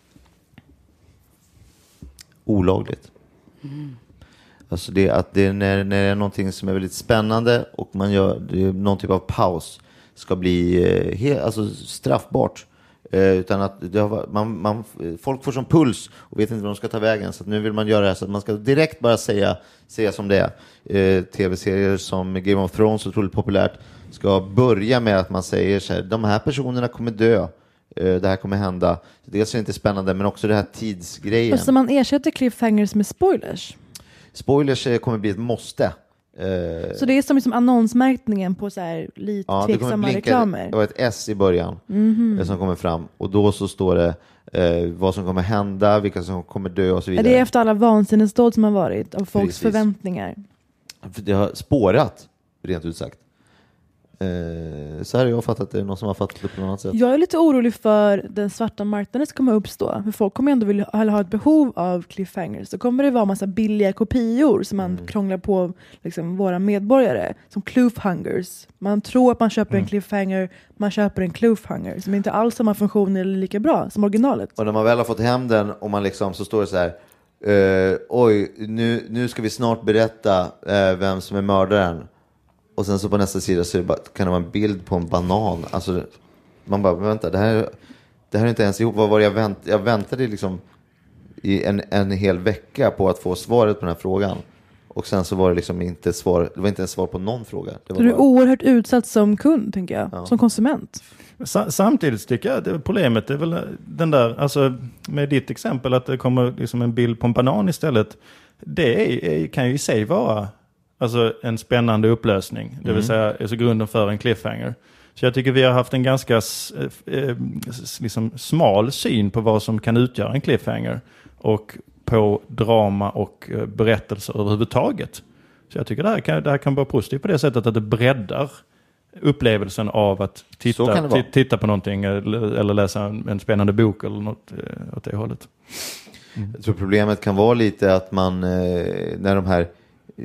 S5: olagligt. Mm. Alltså det att det när, när det är någonting som är väldigt spännande och man gör det, någon typ av paus ska bli he, alltså straffbart. Eh, utan att det har, man, man, folk får som puls och vet inte vad de ska ta vägen, så att nu vill man göra det här så att man ska direkt bara säga, säga som det är. Eh, tv-serier som Game of Thrones, otroligt populärt, ska börja med att man säger så här: de här personerna kommer dö, eh, det här kommer hända. Dels är det inte spännande, men också det här tidsgrejen.
S6: Så man ersätter cliffhangers med spoilers?
S5: Spoilers kommer bli ett måste. Uh,
S6: så det är som liksom annonsmärkningen på så här lite
S5: ja,
S6: tveksamma reklamer.
S5: Det var ett S i början mm-hmm. som kommer fram. Och då så står det uh, vad som kommer hända, vilka som kommer dö och så vidare.
S6: Är det efter alla vansinnesdåd som har varit av folks
S5: Precis.
S6: förväntningar?
S5: För det har spårat, rent ut sagt. Uh, så här har jag fattat det. Är det någon som har fattat det på något annat sätt?
S6: Jag är lite orolig för den svarta marknaden som kommer uppstå. För folk kommer ändå vilja ha ett behov av cliffhangers. Så kommer det vara en massa billiga kopior som man mm. krånglar på liksom, våra medborgare. Som cliffhangers. Man tror att man köper mm. en cliffhanger. Man köper en cliffhanger. Som inte alls samma funktion eller lika bra som originalet.
S5: Och när man väl har fått hem den och man liksom, så står det så här: uh, oj, nu, nu ska vi snart berätta uh, vem som är mördaren. Och sen så på nästa sida så är det bara, kan det vara en bild på en banan. Alltså, man bara, vänta, det här, det här är inte ens ihop. Vad var det jag väntade? Jag väntade liksom i en, en hel vecka på att få svaret på den här frågan. Och sen så var det liksom inte svar, det var inte ens svar på någon fråga. Det var
S6: så du är
S5: bara...
S6: oerhört utsatt som kund, tänker jag. Ja. Som konsument.
S8: Samtidigt tycker jag att problemet är väl den där, alltså med ditt exempel att det kommer liksom en bild på en banan istället. Det är, kan ju i sig vara alltså en spännande upplösning. Det vill mm. säga alltså grunden för en cliffhanger. Så jag tycker vi har haft en ganska eh, liksom smal syn på vad som kan utgöra en cliffhanger. Och på drama och eh, berättelser överhuvudtaget. Så jag tycker det här kan, det här kan vara positivt på det sättet att det breddar upplevelsen av att titta, t- titta på någonting eller, eller läsa en, en spännande bok eller något eh, åt det hållet.
S5: Mm. Jag tror problemet kan vara lite att man eh, när de här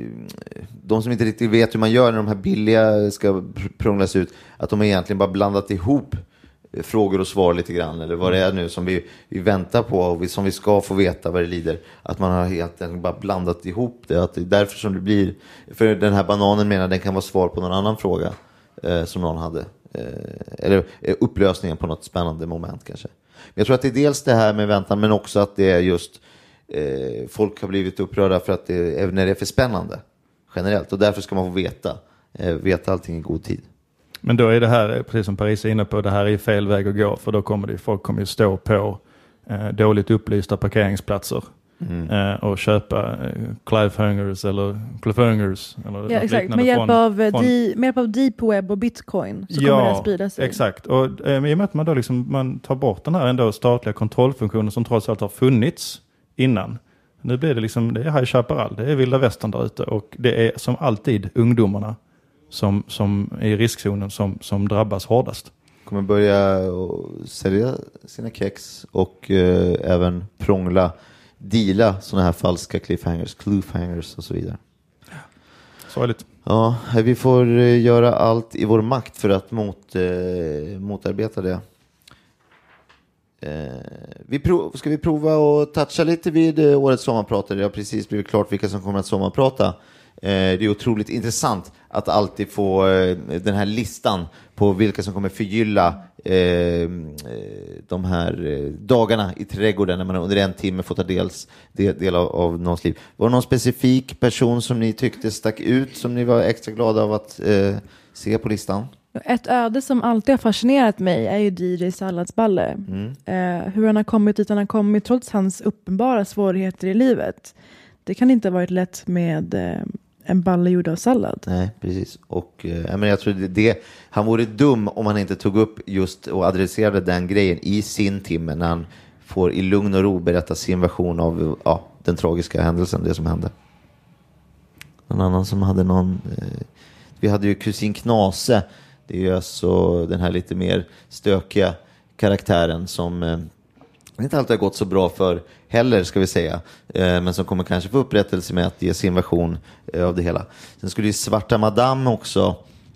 S5: de som inte riktigt vet hur man gör när de här billiga ska prånglas ut, att de egentligen bara blandat ihop frågor och svar lite grann, eller vad det är nu som vi, vi väntar på och vi, som vi ska få veta vad det lider, att man har helt bara blandat ihop det, att det är därför som det blir, för den här bananen menar den kan vara svar på någon annan fråga eh, som någon hade eh, eller upplösningen på något spännande moment kanske. Men jag tror att det är dels det här med väntan, men också att det är just Eh, folk har blivit upprörda för att det, även när det är för spännande generellt, och därför ska man få veta eh, veta allting i god tid.
S8: Men då är det här, precis som Paris är inne på, det här är fel väg att gå, för då kommer det, folk kommer ju stå på eh, dåligt upplysta parkeringsplatser mm. eh, och köpa eh, cliffhangers eller cliffhangers eller
S6: ja, exakt. Med hjälp, från, av, från... di, med hjälp av deep web och bitcoin så ja, kommer det sprida sig.
S8: Exakt. Och eh, i och med att man då liksom, man tar bort den här ändå statliga kontrollfunktionen som trots allt har funnits innan. Nu blir det liksom, det är High Chaparral, det är vilda västern där ute, och det är som alltid ungdomarna som, som är i riskzonen som, som drabbas hårdast.
S5: Kommer börja sälja sina kex och eh, även prångla, deala sådana här falska cliffhangers, cliffhangers och så vidare.
S8: Sorgligt.
S5: Ja, vi får eh, göra allt i vår makt för att mot, eh, motarbeta det. Eh, vi prov, ska vi prova att toucha lite vid eh, årets sommarpratare? Det har precis blivit klart vilka som kommer att sommarprata. Eh, det är otroligt intressant att alltid få eh, den här listan på vilka som kommer förgylla eh, de här eh, dagarna i trädgården när man under en timme får ta dels, del, del av, av någons liv. Var det någon specifik person som ni tyckte stack ut, som ni var extra glada av att eh, se på listan?
S6: Ett öde som alltid har fascinerat mig är ju D J Salladsballe. Mm. Eh, hur han har kommit dit han har kommit trots hans uppenbara svårigheter i livet. Det kan inte ha varit lätt med eh, en balle gjord av sallad.
S5: Nej, precis. Och eh, men jag tror det, det, han vore dum om han inte tog upp just och adresserade den grejen i sin timme när han får i lugn och ro berätta sin version av ja, den tragiska händelsen, det som hände. Någon annan som hade någon... Eh, vi hade ju kusin Knase. Det är ju alltså den här lite mer stökiga karaktären som eh, inte alltid har gått så bra för heller, ska vi säga. Eh, men som kommer kanske få upprättelse med att ge sin version eh, av det hela. Sen skulle ju Svarta Madame också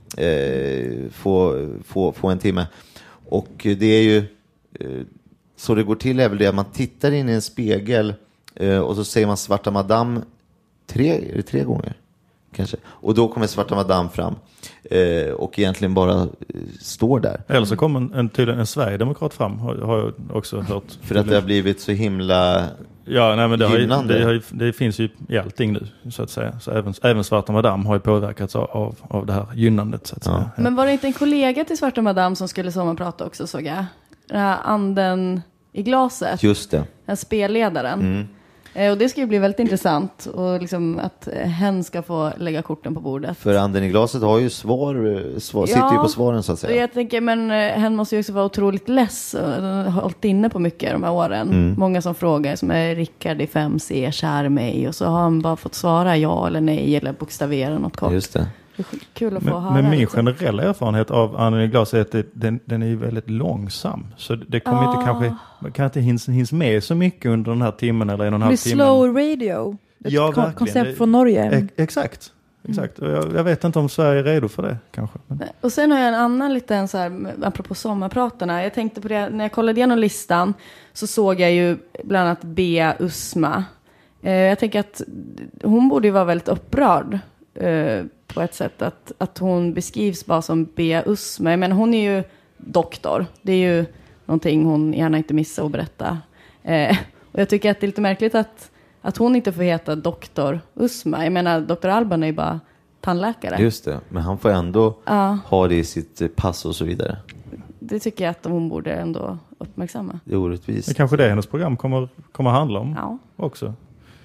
S5: eh, få, få, få en timme. Och det är ju... Eh, så det går till är väl det att man tittar in i en spegel eh, och så säger man Svarta Madame tre, är det tre gånger kanske. Och då kommer Svarta Madame fram eh, och egentligen bara eh, står där.
S8: Eller så kommer en, en, tydligen en Sverigedemokrat fram, har, har jag också hört.
S5: För att det har blivit så himla
S8: ja, nej, men det, har ju,
S5: gynnande.
S8: det, har ju, det finns ju i allting nu, så att säga. Så även, även Svarta Madame har ju påverkats av, av, av det här gynnandet, så att
S5: Ja.
S8: säga. Ja.
S7: Men var det inte en kollega till Svarta Madame som skulle sommarprata också, såg jag? Den här anden i glaset.
S5: Just det.
S7: Den spelledaren.
S5: Mm.
S7: Eh, och det ska ju bli väldigt intressant. Och liksom att eh, hen ska få lägga korten på bordet.
S5: För anden i glaset har ju svar, svar
S7: Ja,
S5: sitter ju på svaren så att
S7: Och
S5: säga.
S7: jag tänker, men eh, hen måste ju också vara otroligt less. Och den har hållit inne på mycket de här åren.
S5: Mm.
S7: Många som frågar, som är Rickard i fem C, kär mig. Och så har han bara fått svara ja eller nej. Eller bokstavera något kort.
S5: Just det.
S7: Det är kul att få
S8: Men,
S7: höra.
S8: men min
S7: lite.
S8: generella erfarenhet av anden i glaset är att det, den, den är ju väldigt långsam. Så det kommer
S7: Ah.
S8: inte kanske, man kan inte hinns, hinns med så mycket under den här timmen eller en och en
S6: Det
S8: halv
S6: blir
S8: timmen.
S6: slow radio. Ett
S8: Ja,
S6: kon-
S8: verkligen.
S6: koncept
S8: Det-
S6: från Norge.
S8: Ex- exakt. Exakt. Och jag, jag vet inte om Sverige är redo för det kanske. Men.
S7: Nej. Och sen har jag en annan liten så här, apropå sommarpratarna. Jag tänkte på det, när jag kollade igenom listan så såg jag ju bland annat Bea Usma. Eh, jag tänker att hon borde ju vara väldigt upprörd eh, på ett sätt. Att, att hon beskrivs bara som Bea Usma. Men hon är ju doktor. Det är ju någonting hon gärna inte missar att berätta. Eh, och jag tycker att det är lite märkligt att, att hon inte får heta doktor Usma. Jag menar, doktor Alban är ju bara tandläkare.
S5: Just det. Men han får ändå
S7: Ja.
S5: ha det i sitt eh, pass och så vidare.
S7: Det tycker jag att hon borde ändå uppmärksamma.
S5: Det är orättvist.
S8: Det kanske det hennes program kommer, kommer handla om
S7: Ja.
S8: också.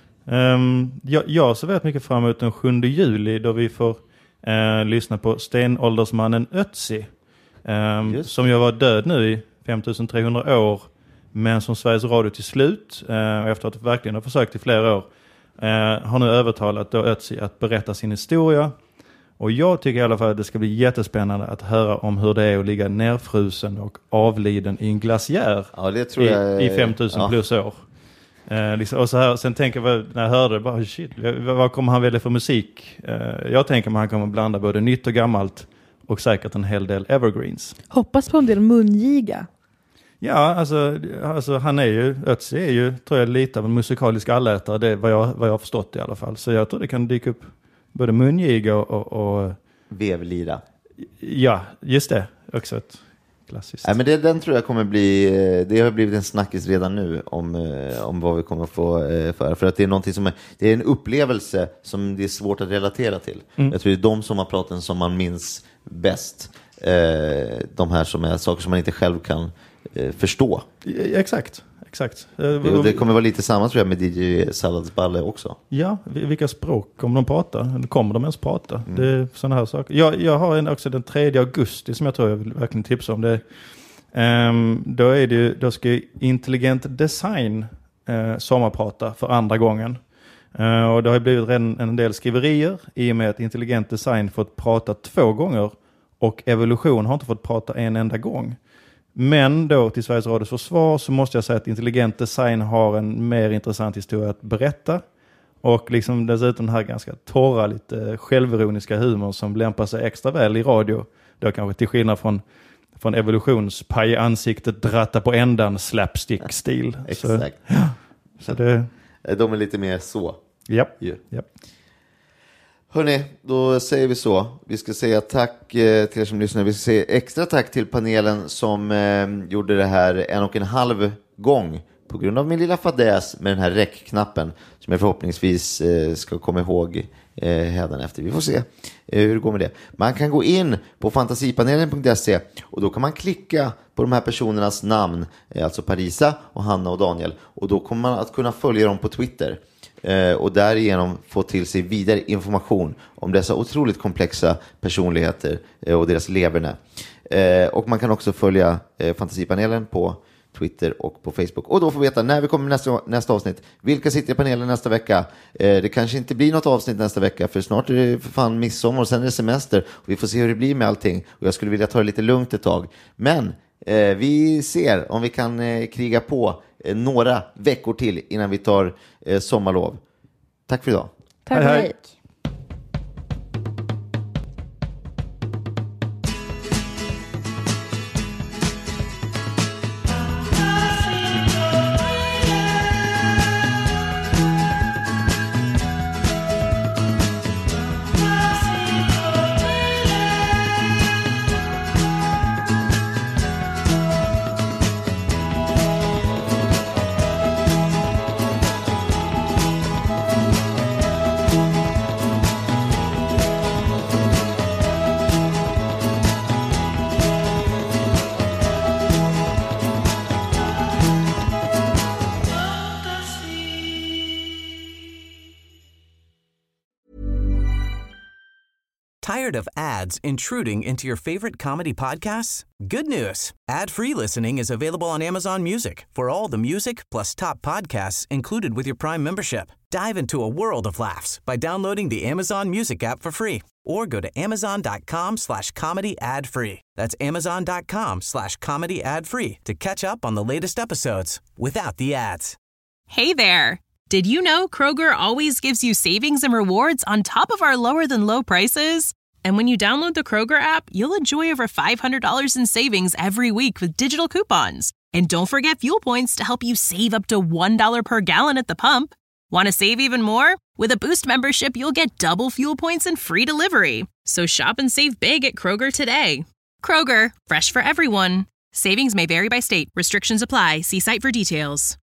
S8: Um, jag, jag ser väldigt mycket fram emot den sjunde juli då vi får uh, lyssna på stenåldersmannen Ötzi. Um,
S5: Just.
S8: som ju var död nu i femtusentrehundra år. Men som Sveriges Radio till slut, uh, efter att verkligen ha försökt i flera år, uh, har nu övertalat då Ötzi att berätta sin historia. Och jag tycker i alla fall att det ska bli jättespännande att höra om hur det är att ligga nerfrusen och avliden i en glaciär
S5: Ja, det tror jag.
S8: i, i femtusen
S5: ja.
S8: plus år. Eh, liksom, och så här, sen tänker jag, när jag hörde det, bara shit, vad, vad kommer han välja för musik? Eh, jag tänker att han kommer blanda både nytt och gammalt och säkert en hel del evergreens.
S6: Hoppas på en del mungiga.
S8: Ja, alltså, alltså han är ju, Ötzi är ju, tror jag, lite av en musikalisk allätare, det är vad jag, vad jag har förstått i alla fall. Så jag tror det kan dyka upp både mungiga och, och, och
S5: Vevlira.
S8: ja, just det, också ett klassiskt.
S5: Nej, men det, den tror jag kommer bli, det har blivit en snackis redan nu om, om vad vi kommer få för. För att det är någonting som är, det är en upplevelse som det är svårt att relatera till.
S8: Mm.
S5: Jag tror det är de sommarpraten som man minns bäst. Eh, de här som är saker som man inte själv kan eh, förstå.
S8: Exakt, exakt.
S5: Och det kommer vara lite samma tror jag med D J Salladsballe också.
S8: Ja, vilka språk kommer de prata? Kommer de ens prata?
S5: Mm.
S8: Det är sådana här saker. Jag, jag har en också den tredje augusti som jag tror jag vill verkligen tipsa om. Det, um, då, är det ju, då ska ju Intelligent Design uh, sommarprata för andra gången. Uh, och det har ju blivit en, en del skriverier i och med att Intelligent Design fått prata två gånger och Evolution har inte fått prata en enda gång. Men då till Sveriges Radios försvar så måste jag säga att Intelligent Design har en mer intressant historia att berätta. Och liksom dessutom den här ganska torra, lite självironiska humor som lämpar sig extra väl i radio. Då kanske till skillnad från, från evolutionspaj i ansiktet, dratta på ändan, slapstick-stil.
S5: Exakt.
S8: Så, ja, så det...
S5: De är lite mer så.
S8: Japp,
S5: ju.
S8: japp.
S5: Hörrni, då säger vi så. Vi ska säga tack eh, till er som lyssnar. Vi ska säga extra tack till panelen som eh, gjorde det här en och en halv gång på grund av min lilla fadäs med den här räckknappen som jag förhoppningsvis eh, ska komma ihåg eh, hädanefter. Vi får se eh, hur det går med det. Man kan gå in på fantasipanelen punkt se och då kan man klicka på de här personernas namn, eh, alltså Parisa och Hanna och Daniel, och då kommer man att kunna följa dem på Twitter. eh, och därigenom få till sig vidare information om dessa otroligt komplexa personligheter eh, och deras leverne. Eh, och man kan också följa eh, Fantasipanelen på Twitter och på Facebook. Och då får vi veta när vi kommer nästa, nästa avsnitt. Vilka sitter i panelen nästa vecka? Eh, det kanske inte blir något avsnitt nästa vecka, för snart är det för fan midsommar och sen är det semester. Och vi får se hur det blir med allting. Och jag skulle vilja ta det lite lugnt ett tag. Men eh, vi ser om vi kan eh, kriga på eh, några veckor till innan vi tar eh, sommarlov. Tack för idag.
S7: Tack
S8: Hej, hej.
S7: hej.
S4: Tired of ads intruding into your favorite comedy podcasts? Good news. Ad-free listening is available on Amazon Music for all the music plus top podcasts included with your Prime membership. Dive into a world of laughs by downloading the Amazon Music app for free or go to amazon.com slash comedy ad free. That's amazon.com slash comedy ad free to catch up on the latest episodes without the ads.
S10: Hey there. Did you know Kroger always gives you savings and rewards on top of our lower than low prices? And when you download the Kroger app, you'll enjoy over five hundred dollars in savings every week with digital coupons. And don't forget fuel points to help you save up to one dollar per gallon at the pump. Want to save even more? With a Boost membership, you'll get double fuel points and free delivery. So shop and save big at Kroger today. Kroger, fresh for everyone. Savings may vary by state. Restrictions apply. See site for details.